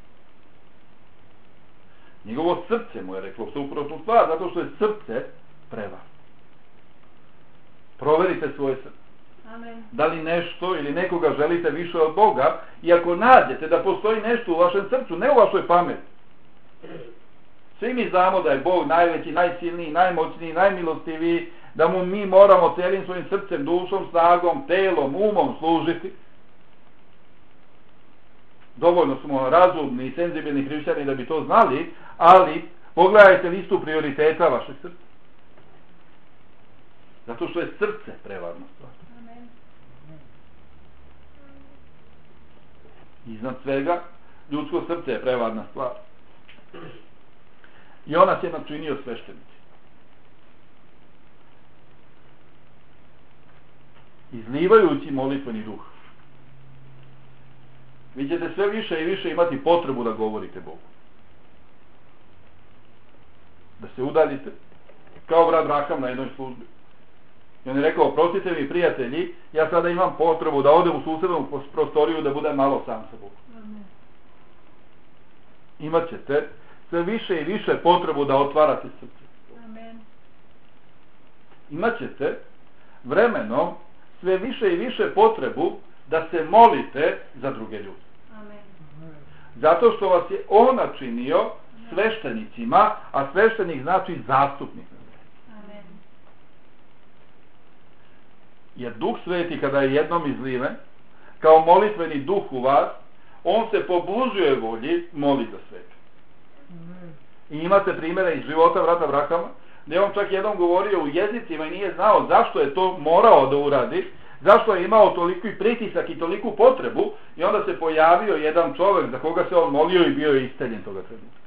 Njegovo srce mu je reklo suprotnu stvar, zato što je srce prevar. Proverite svoje srce. Amen. Da li nešto ili nekoga želite više od Boga, i ako nađete da postoji nešto u vašem srcu, ne u vašoj pameti. Svi mi znamo da je Bog najveći, najsilniji, najmoćniji, najmilostiviji, da mu mi moramo cijelim svojim srcem, dušom, snagom, telom, umom služiti. Dovoljno smo razumni i senzibilni hrišćani da bi to znali, ali pogledajte listu prioriteta vašeg srca. Zato što je srce prevarna stvar. Amen. Iznad svega, ljudsko srce je prevarna stvar. I on nas je načinio sveštenici. Izlivajući molitveni duh. Vi ćete sve više i više imati potrebu da govorite Bogu. Da se udaljite, kao brat Raham na jednoj službi. I on je rekao, prostite mi prijatelji, ja sada imam potrebu da odem u susednu prostoriju da budem malo sam sa Bogom. Amen. Imat ćete sve više i više potrebu da otvarate srce. Amen. Imat ćete vremenom sve više i više potrebu da se molite za druge ljude. Amen. Zato što vas je on načinio sveštenicima, a sveštenik znači zastupnik. Amen. Jer Duh Sveti kada je jednom izliven, kao molitveni duh u vas, on se po Božjoj volji moli za sve. I imate primjere iz života brata Brahama, gdje on čak jednom govorio u jezicima i nije znao zašto je to morao da uradi, zašto je imao toliki pritisak i toliku potrebu, i onda se pojavio jedan čovjek za koga se on molio i bio je isceljen toga trenutka.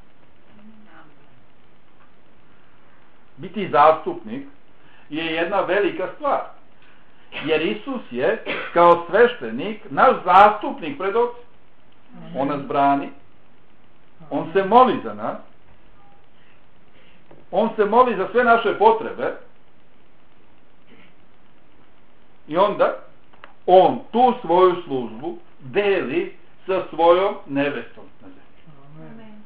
Biti zastupnik je jedna velika stvar. Jer Isus je kao sveštenik naš zastupnik pred Ocem. On nas brani. On se moli za nas. On se moli za sve naše potrebe. I onda on tu svoju službu deli sa svojom nevestom na zemlji. Amen.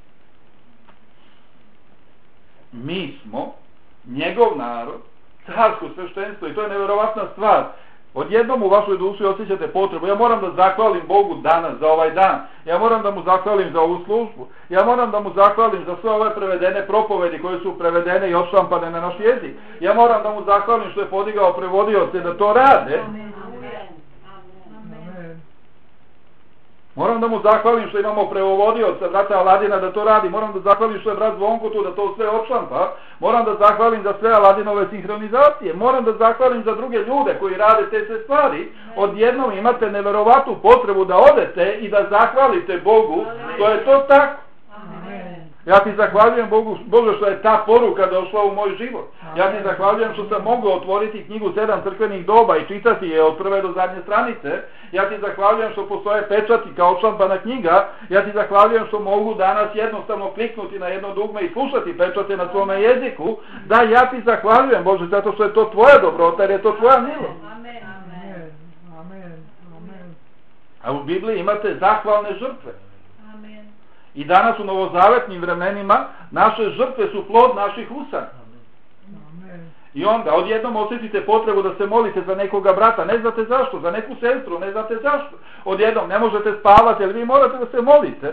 Mi smo njegov narod, carsko sveštenstvo, i to je nevjerovatna stvar. Odjednom u vašoj duši osjećate potrebu. Ja moram da zahvalim Bogu danas za ovaj dan. Ja moram da mu zahvalim za ovu službu. Ja moram da mu zahvalim za sve ove prevedene propovedi koje su prevedene i odštampane na naš jezik. Ja moram da mu zahvalim što je podigao prevodioce da to rade. Amen. Amen. Amen. Moram da mu zahvalim što imamo prevodioca brata Aladina da to radi. Moram da zahvalim što je brat Zvonko tu da to sve odštampa. Moram da zahvalim za sve Aladinove sinhronizacije. Moram da zahvalim za druge ljude koji rade te sve stvari. Odjednom imate neverovatnu potrebu da odete i da zahvalite Bogu. To je to tako. Amen. Ja ti zahvaljujem Bogu, Bogu što je ta poruka došla u moj život. Ja ti zahvaljujem što sam mogao otvoriti knjigu sedam crkvenih doba i čitati je od prve do zadnje stranice. Ja ti zahvaljujem što postoje pečati kao odštampana knjiga. Ja ti zahvaljujem što mogu danas jednostavno kliknuti na jedno dugme i slušati pečate na svome jeziku. Da, ja ti zahvaljujem Bože zato što je to tvoja dobrota, jer je to tvoja milost. Amen. Amen. Amen. Amen. A u Bibliji imate zahvalne žrtve. Amen. I danas u novozavetnim vremenima naše žrtve su plod naših usana. Amen. I onda odjednom osjetite potrebu da se molite za nekoga brata, ne znate zašto, za neku sestru, ne znate zašto. Odjednom ne možete spavati, ali vi morate da se molite.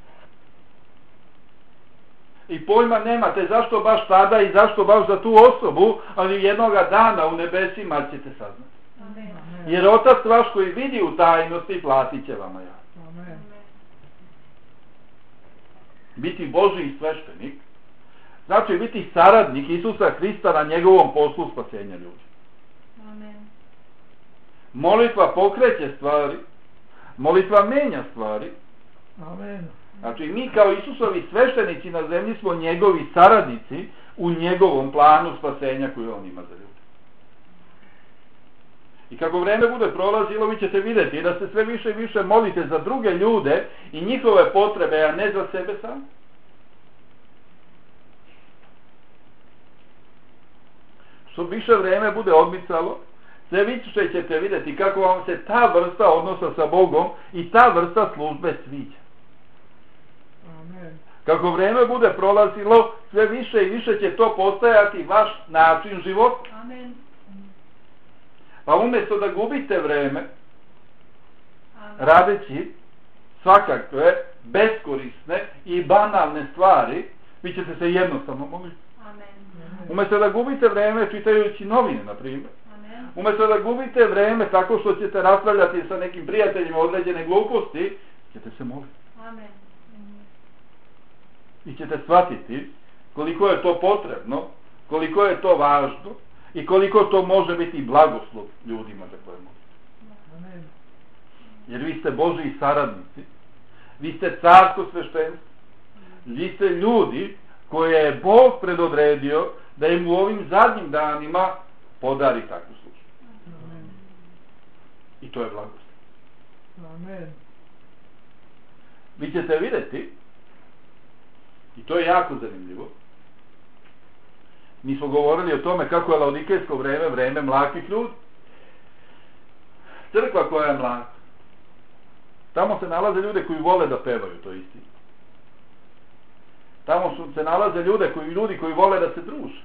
I pojma nemate zašto baš tada i zašto baš za tu osobu, ali jednoga dana u nebesima ćete saznati. Amen. Jer Otac vaš koji vidi u tajnosti platit će vama ja. Amen. Biti Božji sveštenik znači biti saradnik Isusa Hrista na njegovom poslu spasenja ljudi. Amen. Molitva pokreće stvari Molitva menja stvari. Amen. Znači, mi kao Isusovi sveštenici na zemlji smo njegovi saradnici u njegovom planu spasenja koju on ima za ljude. I kako vreme bude prolazilo, vi ćete vidjeti da se sve više i više molite za druge ljude i njihove potrebe, a ne za sebe sami. Što više vreme bude odmicalo, sve više ćete vidjeti kako vam se ta vrsta odnosa sa Bogom i ta vrsta službe sviđa. Amen. Kako vreme bude prolazilo, sve više i više će to postajati vaš način života. Amen. Pa umjesto da gubite vreme Amen. radeći svakakve beskorisne i banalne stvari, vi ćete se jednostavno moliti. Amen. Umjesto da gubite vreme čitajući novine, na primjer. Amen. Umjesto da gubite vreme tako što ćete raspravljati sa nekim prijateljima određene gluposti, ćete se moliti. Amen. I ćete shvatiti koliko je to potrebno, koliko je to važno i koliko to može biti blagoslov ljudima za koje molite. Amen. Jer vi ste Božji saradnici, vi ste carsko sveštenstvo, vi ste ljudi koje je Bog predodredio da im u ovim zadnjim danima podari takvu službu. Amen. I to je blagoslov. Amen. Vi ćete vidjeti, i to je jako zanimljivo, mi smo govorili o tome kako je laodikejsko vreme vreme mlakih ljudi. Crkva koja je mlaka, tamo se nalaze ljude koji vole da pevaju, to je istina. Tamo su, se nalaze ljude koji, ljudi koji vole da se druže.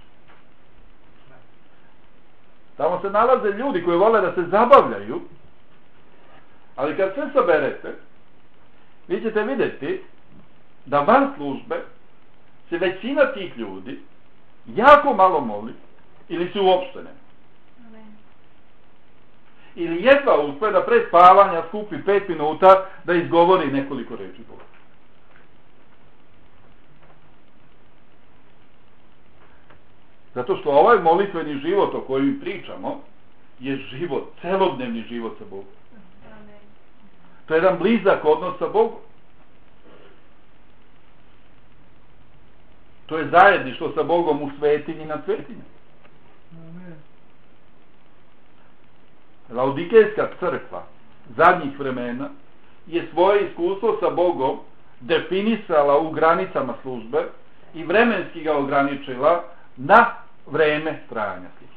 Tamo se nalaze ljudi koji vole da se zabavljaju, ali kad sve saberete, vi ćete vidjeti da van službe se većina tih ljudi jako malo moli ili se uopšte ne. Amen. Ili jedva uspe da pre spavanja skupi pet minuta da izgovori nekoliko reči Boga. Zato što ovaj molitveni život o kojem pričamo je život, celodnevni život sa Bogom. Amen. To je jedan blizak odnos sa Bogom. To je zajedništvo sa Bogom u svetinji na svetinju. Amen. Laodikejska crkva zadnjih vremena je svoje iskustvo sa Bogom definisala u granicama službe i vremenski ga ograničila na vreme trajanja službe.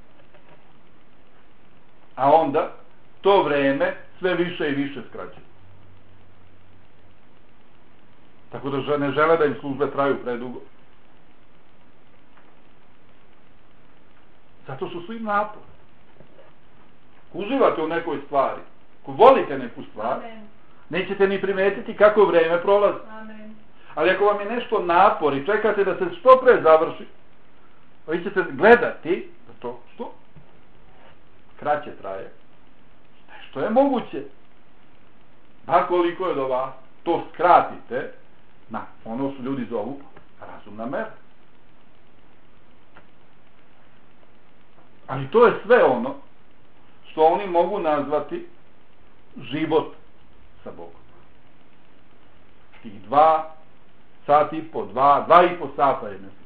A onda to vreme sve više i više skraćuje. Tako da ne žele da im službe traju predugo. Zato što su im napor. Ako uživate u nekoj stvari, ako volite neku stvar, Amen. nećete ni primetiti kako vreme prolazi. Amen. Ali ako vam je nešto napor i čekate da se što pre završi, vi ćete gledati da to što kraće traje. Što je moguće. Pa koliko je do vas, to skratite na ono što ljudi zovu razumna mera. Ali to je sve ono što oni mogu nazvati život sa Bogom. Tih dva sati i po, dva, dva i po sata jedne slučaje.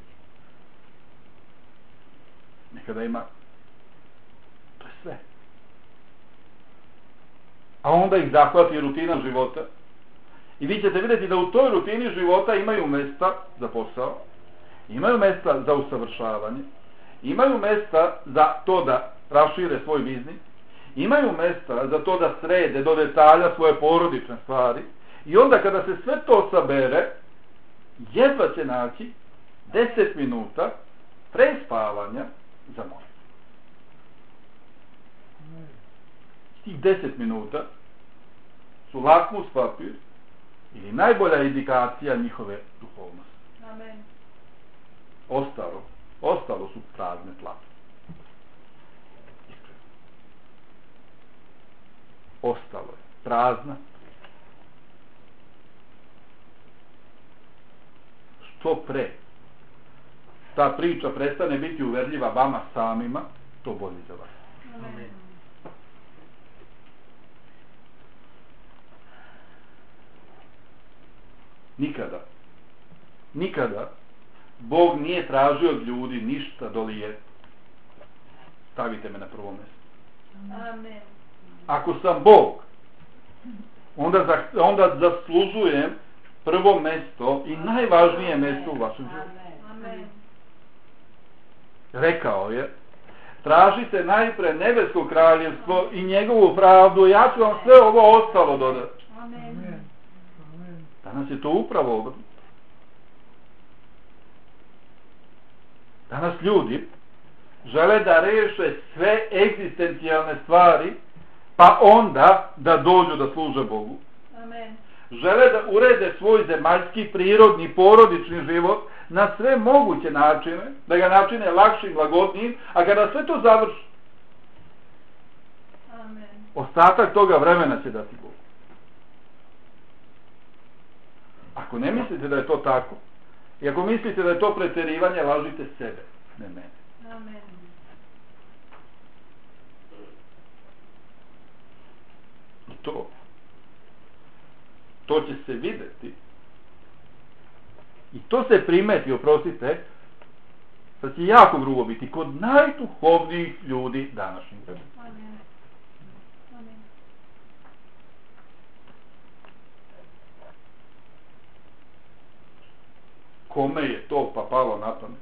Nekada ima, to je sve. A onda ih zahvati rutina života. I vi ćete vidjeti da u toj rutini života imaju mesta za posao, imaju mesta za usavršavanje, imaju mesta za to da rašire svoj biznis, imaju mesta za to da srede do detalja svoje porodične stvari i onda kada se sve to sabere, jedva će naći deset minuta pre spavanja za molitvu. Tih deset minuta su lakmus papir ili najbolja indikacija njihove duhovnosti. Amen. Ostalo, ostalo su prazne plate. Ostalo je prazna. Što pre ta priča prestane biti uverljiva vama samima, to bolje za vas. Amen. Nikada. Nikada Bog nije tražio od ljudi ništa doli je stavite me na prvo mjesto. Amen. Ako sam Bog, onda, za, onda zaslužujem prvo mjesto i najvažnije mjesto u vašem životu. Amen. Rekao je, tražite najpre nebesko kraljevstvo i njegovu pravdu, ja ću vam sve ovo ostalo dodati. Amen. Amen. Amen. Danas je to upravo obrnuto. Danas ljudi žele da reše sve egzistencijalne stvari, pa onda da dođu da služe Bogu. Amen. Žele da urede svoj zemaljski, prirodni, porodični život na sve moguće načine, da ga načine lakšim, lagodnijim, a kada sve to završi, Amen. ostatak toga vremena će dati Bogu. Ako ne mislite da je to tako, i ako mislite da je to pretjerivanje, lažite sebe, ne mene. Amen. I to, to će se vidjeti. I to se primeti, oprostite, da će jako grubo biti kod najduhovnijih ljudi današnjih vremena. Amen. Amen. Kome je to pa palo na pamet?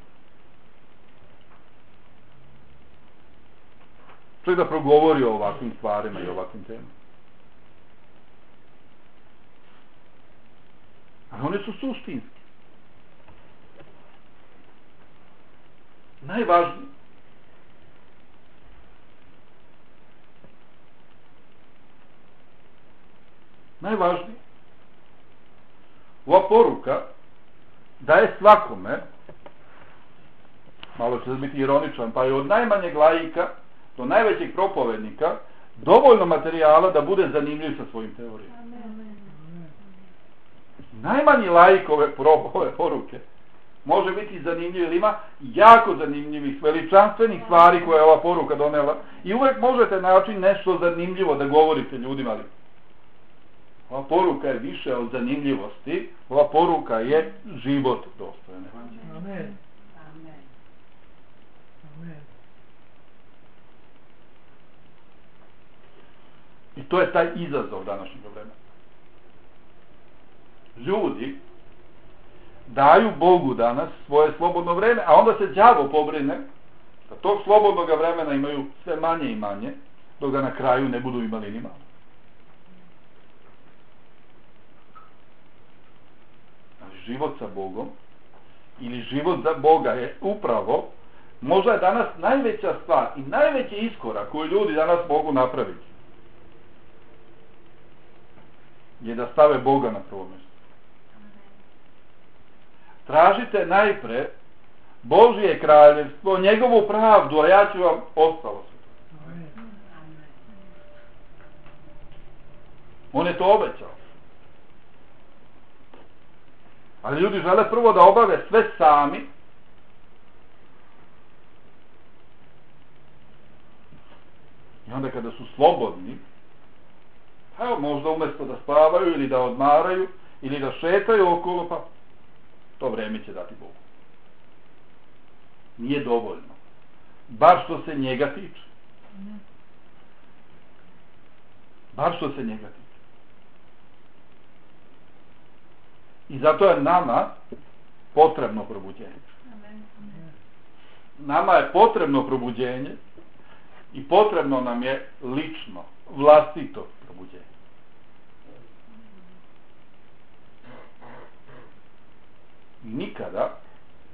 Čovjek da progovori o ovakvim stvarima i ovakvim temama. Ali one su suštinske. Najvažnije. Najvažnije. Ova poruka daje svakome, malo će biti ironičan, pa i od najmanjeg laika do najvećeg propovednika, dovoljno materijala da bude zanimljiv sa svojim teorijama. Amen. Najmanji laik ove, ove poruke može biti zanimljiv, jer ima jako zanimljivih, veličanstvenih stvari koje je ova poruka donela i uvijek možete naći nešto zanimljivo da govorite ljudima, ali ova poruka je više od zanimljivosti, ova poruka je život dostojan. Amen. Amen. I to je taj izazov današnjeg vremena. Ljudi daju Bogu danas svoje slobodno vreme, a onda se đavo pobrine da tog slobodnog vremena imaju sve manje i manje, dok ga na kraju ne budu imali ni malo. Ali život sa Bogom ili život za Boga je upravo, možda je danas najveća stvar i najveći iskorak koju ljudi danas mogu napraviti, je da stave Boga na prvo mjesto. Tražite najpre Božje kraljevstvo, njegovu pravdu, a ja ću vam ostalo sve. Amen. On je to obećao. Ali ljudi žele prvo da obave sve sami, i onda kada su slobodni, evo možda umjesto da spavaju ili da odmaraju ili da šetaju okolo, pa to vreme će dati Bogu. Nije dovoljno. Bar što se njega tiče. Bar što se njega tiče. I zato je nama potrebno probuđenje. Nama je potrebno probuđenje i potrebno nam je lično, vlastito probuđenje. Nikada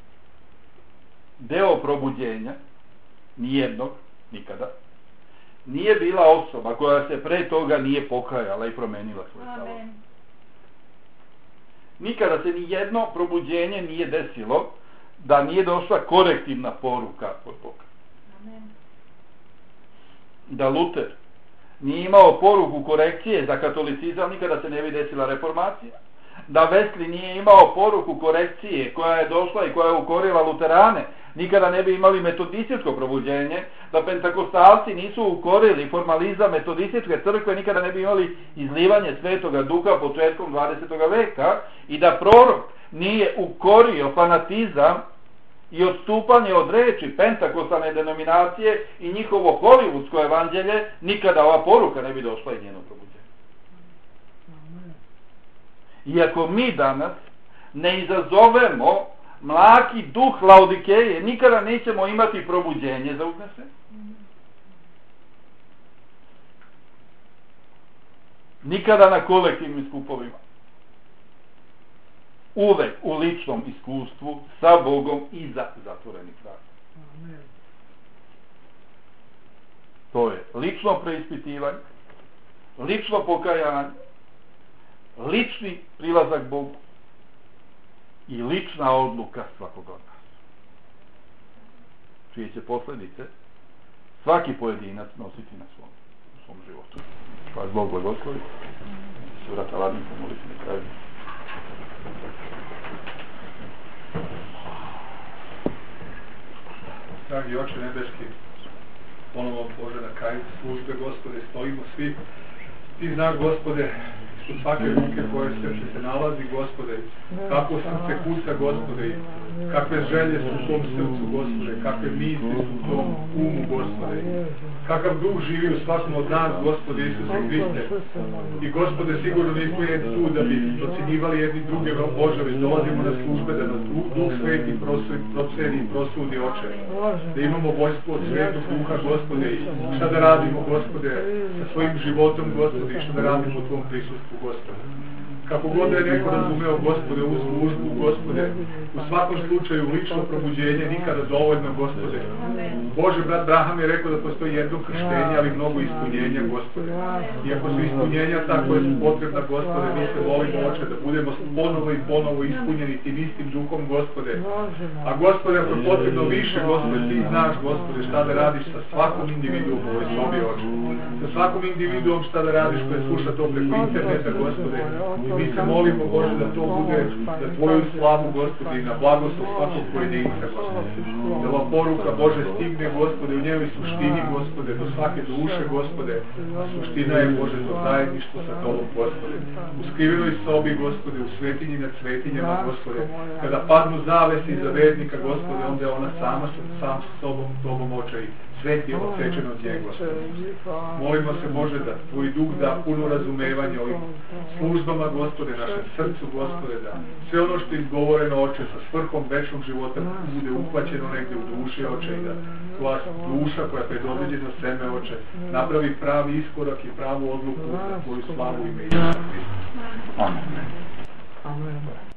deo probuđenja, nijednog, nikada, nije bila osoba koja se pre toga nije pokajala i promenila svoj stav. Nikada se nijedno probuđenje nije desilo da nije došla korektivna poruka od Boga. Amen. Da Luter nije imao poruku korekcije za katolicizam, nikada se ne bi desila reformacija. da Wesley nije imao poruku korekcije koja je došla i koja je ukorila luterane, nikada ne bi imali metodističko probuđenje, da pentakostalci nisu ukorili formalizam metodističke crkve, nikada ne bi imali izlivanje Svetoga Duha početkom dvadesetoga veka, i da prorok nije ukorio fanatizam i odstupanje od reči pentakostalne denominacije i njihovo hollywoodsko evanđelje, nikada ova poruka ne bi došla i njeno probuđenje. Iako mi danas ne izazovemo mlaki duh Laodikeje, nikada nećemo imati probuđenje za ugnese. Nikada na kolektivnim skupovima. Uvek u ličnom iskustvu sa Bogom iza zatvorenih vrata. To je lično preispitivanje, lično pokajanje, lični prilazak Bogu i lična odluka svakog od nas, čije će posljedice svaki pojedinac nositi na svom, svom životu. Pa Bog blagoslovi. Surata Ladim, pomoliti na kraju. Dragi Oče nebeski, ponovo Bože na kraju službe, Gospode, stojimo svi. Ti znaš, Gospode, ispod svake ruke koje srce se nalazi, Gospode, kako srce kuca, Gospode, kakve želje su u tom srcu, Gospode, kakve misli su u tom umu, Gospode, kakav duh živi u svakom od nas, Gospode Isuse Hriste. I, Gospode, sigurno nismo jedni tu da bi ocenjivali jedni druge, Bože, već dolazimo na službe da nas Duh, duh Sveti proceni i prosudi, Oče, da imamo vojstvo od Svetog Duha, Gospode, i šta da radimo, Gospode, sa svojim životom, Gospode, i šta da radimo u Tvom prisustvu, Gospode. Kako god je neko razumeo, Gospode, u službu, Gospode, u svakom slučaju lično probuđenje nikada dovoljno, Gospode. Bože, brat Braham je rekao da postoji jedno krštenje, ali mnogo ispunjenja, Gospode. I ako su ispunjenja ta koja su potrebna, Gospode, mi se volimo, Oče, da budemo ponovo i ponovo ispunjeni tim istim duhom, Gospode. A, Gospode, ako je potrebno više, Gospode, ti znaš, Gospode, šta da radiš sa svakom individuom u ovoj sobi, Oče. Sa svakom individuom šta da radiš koja sluša to preko interneta, Gospode. Mi se molimo, Bože, da to bude za Tvoju slavu, Gospode, i na blagoslov svakog pojedinca, Gospode. Da ova poruka, Bože, stigne, Gospode, u njenoj suštini, Gospode, do svake duše, Gospode. A suština je, Bože, to zajedništvo sa Tobom, Gospode. U skrivenoj sobi, Gospode, u svetinji nad svetinjama, Gospode. Kada padnu zavesi za vernika, Gospode, onda je ona sama sa, sam sa sobom, Tobom, Oče, i svet je odsečen od nje, Gospode. Molimo se, Bože, da Tvoj duh da puno razumevanje ovim službama, Gospode, našem srcu, Gospode, da sve ono što je izgovoreno, Oče, sa svrhom večnog života bude uhvaćeno negdje u duši, Oče, i da Tvoja duša koja je predodređena seme, Oče, napravi pravi iskorak i pravu odluku za Tvoju slavu ime Isusa Hrista. Amen. Amen.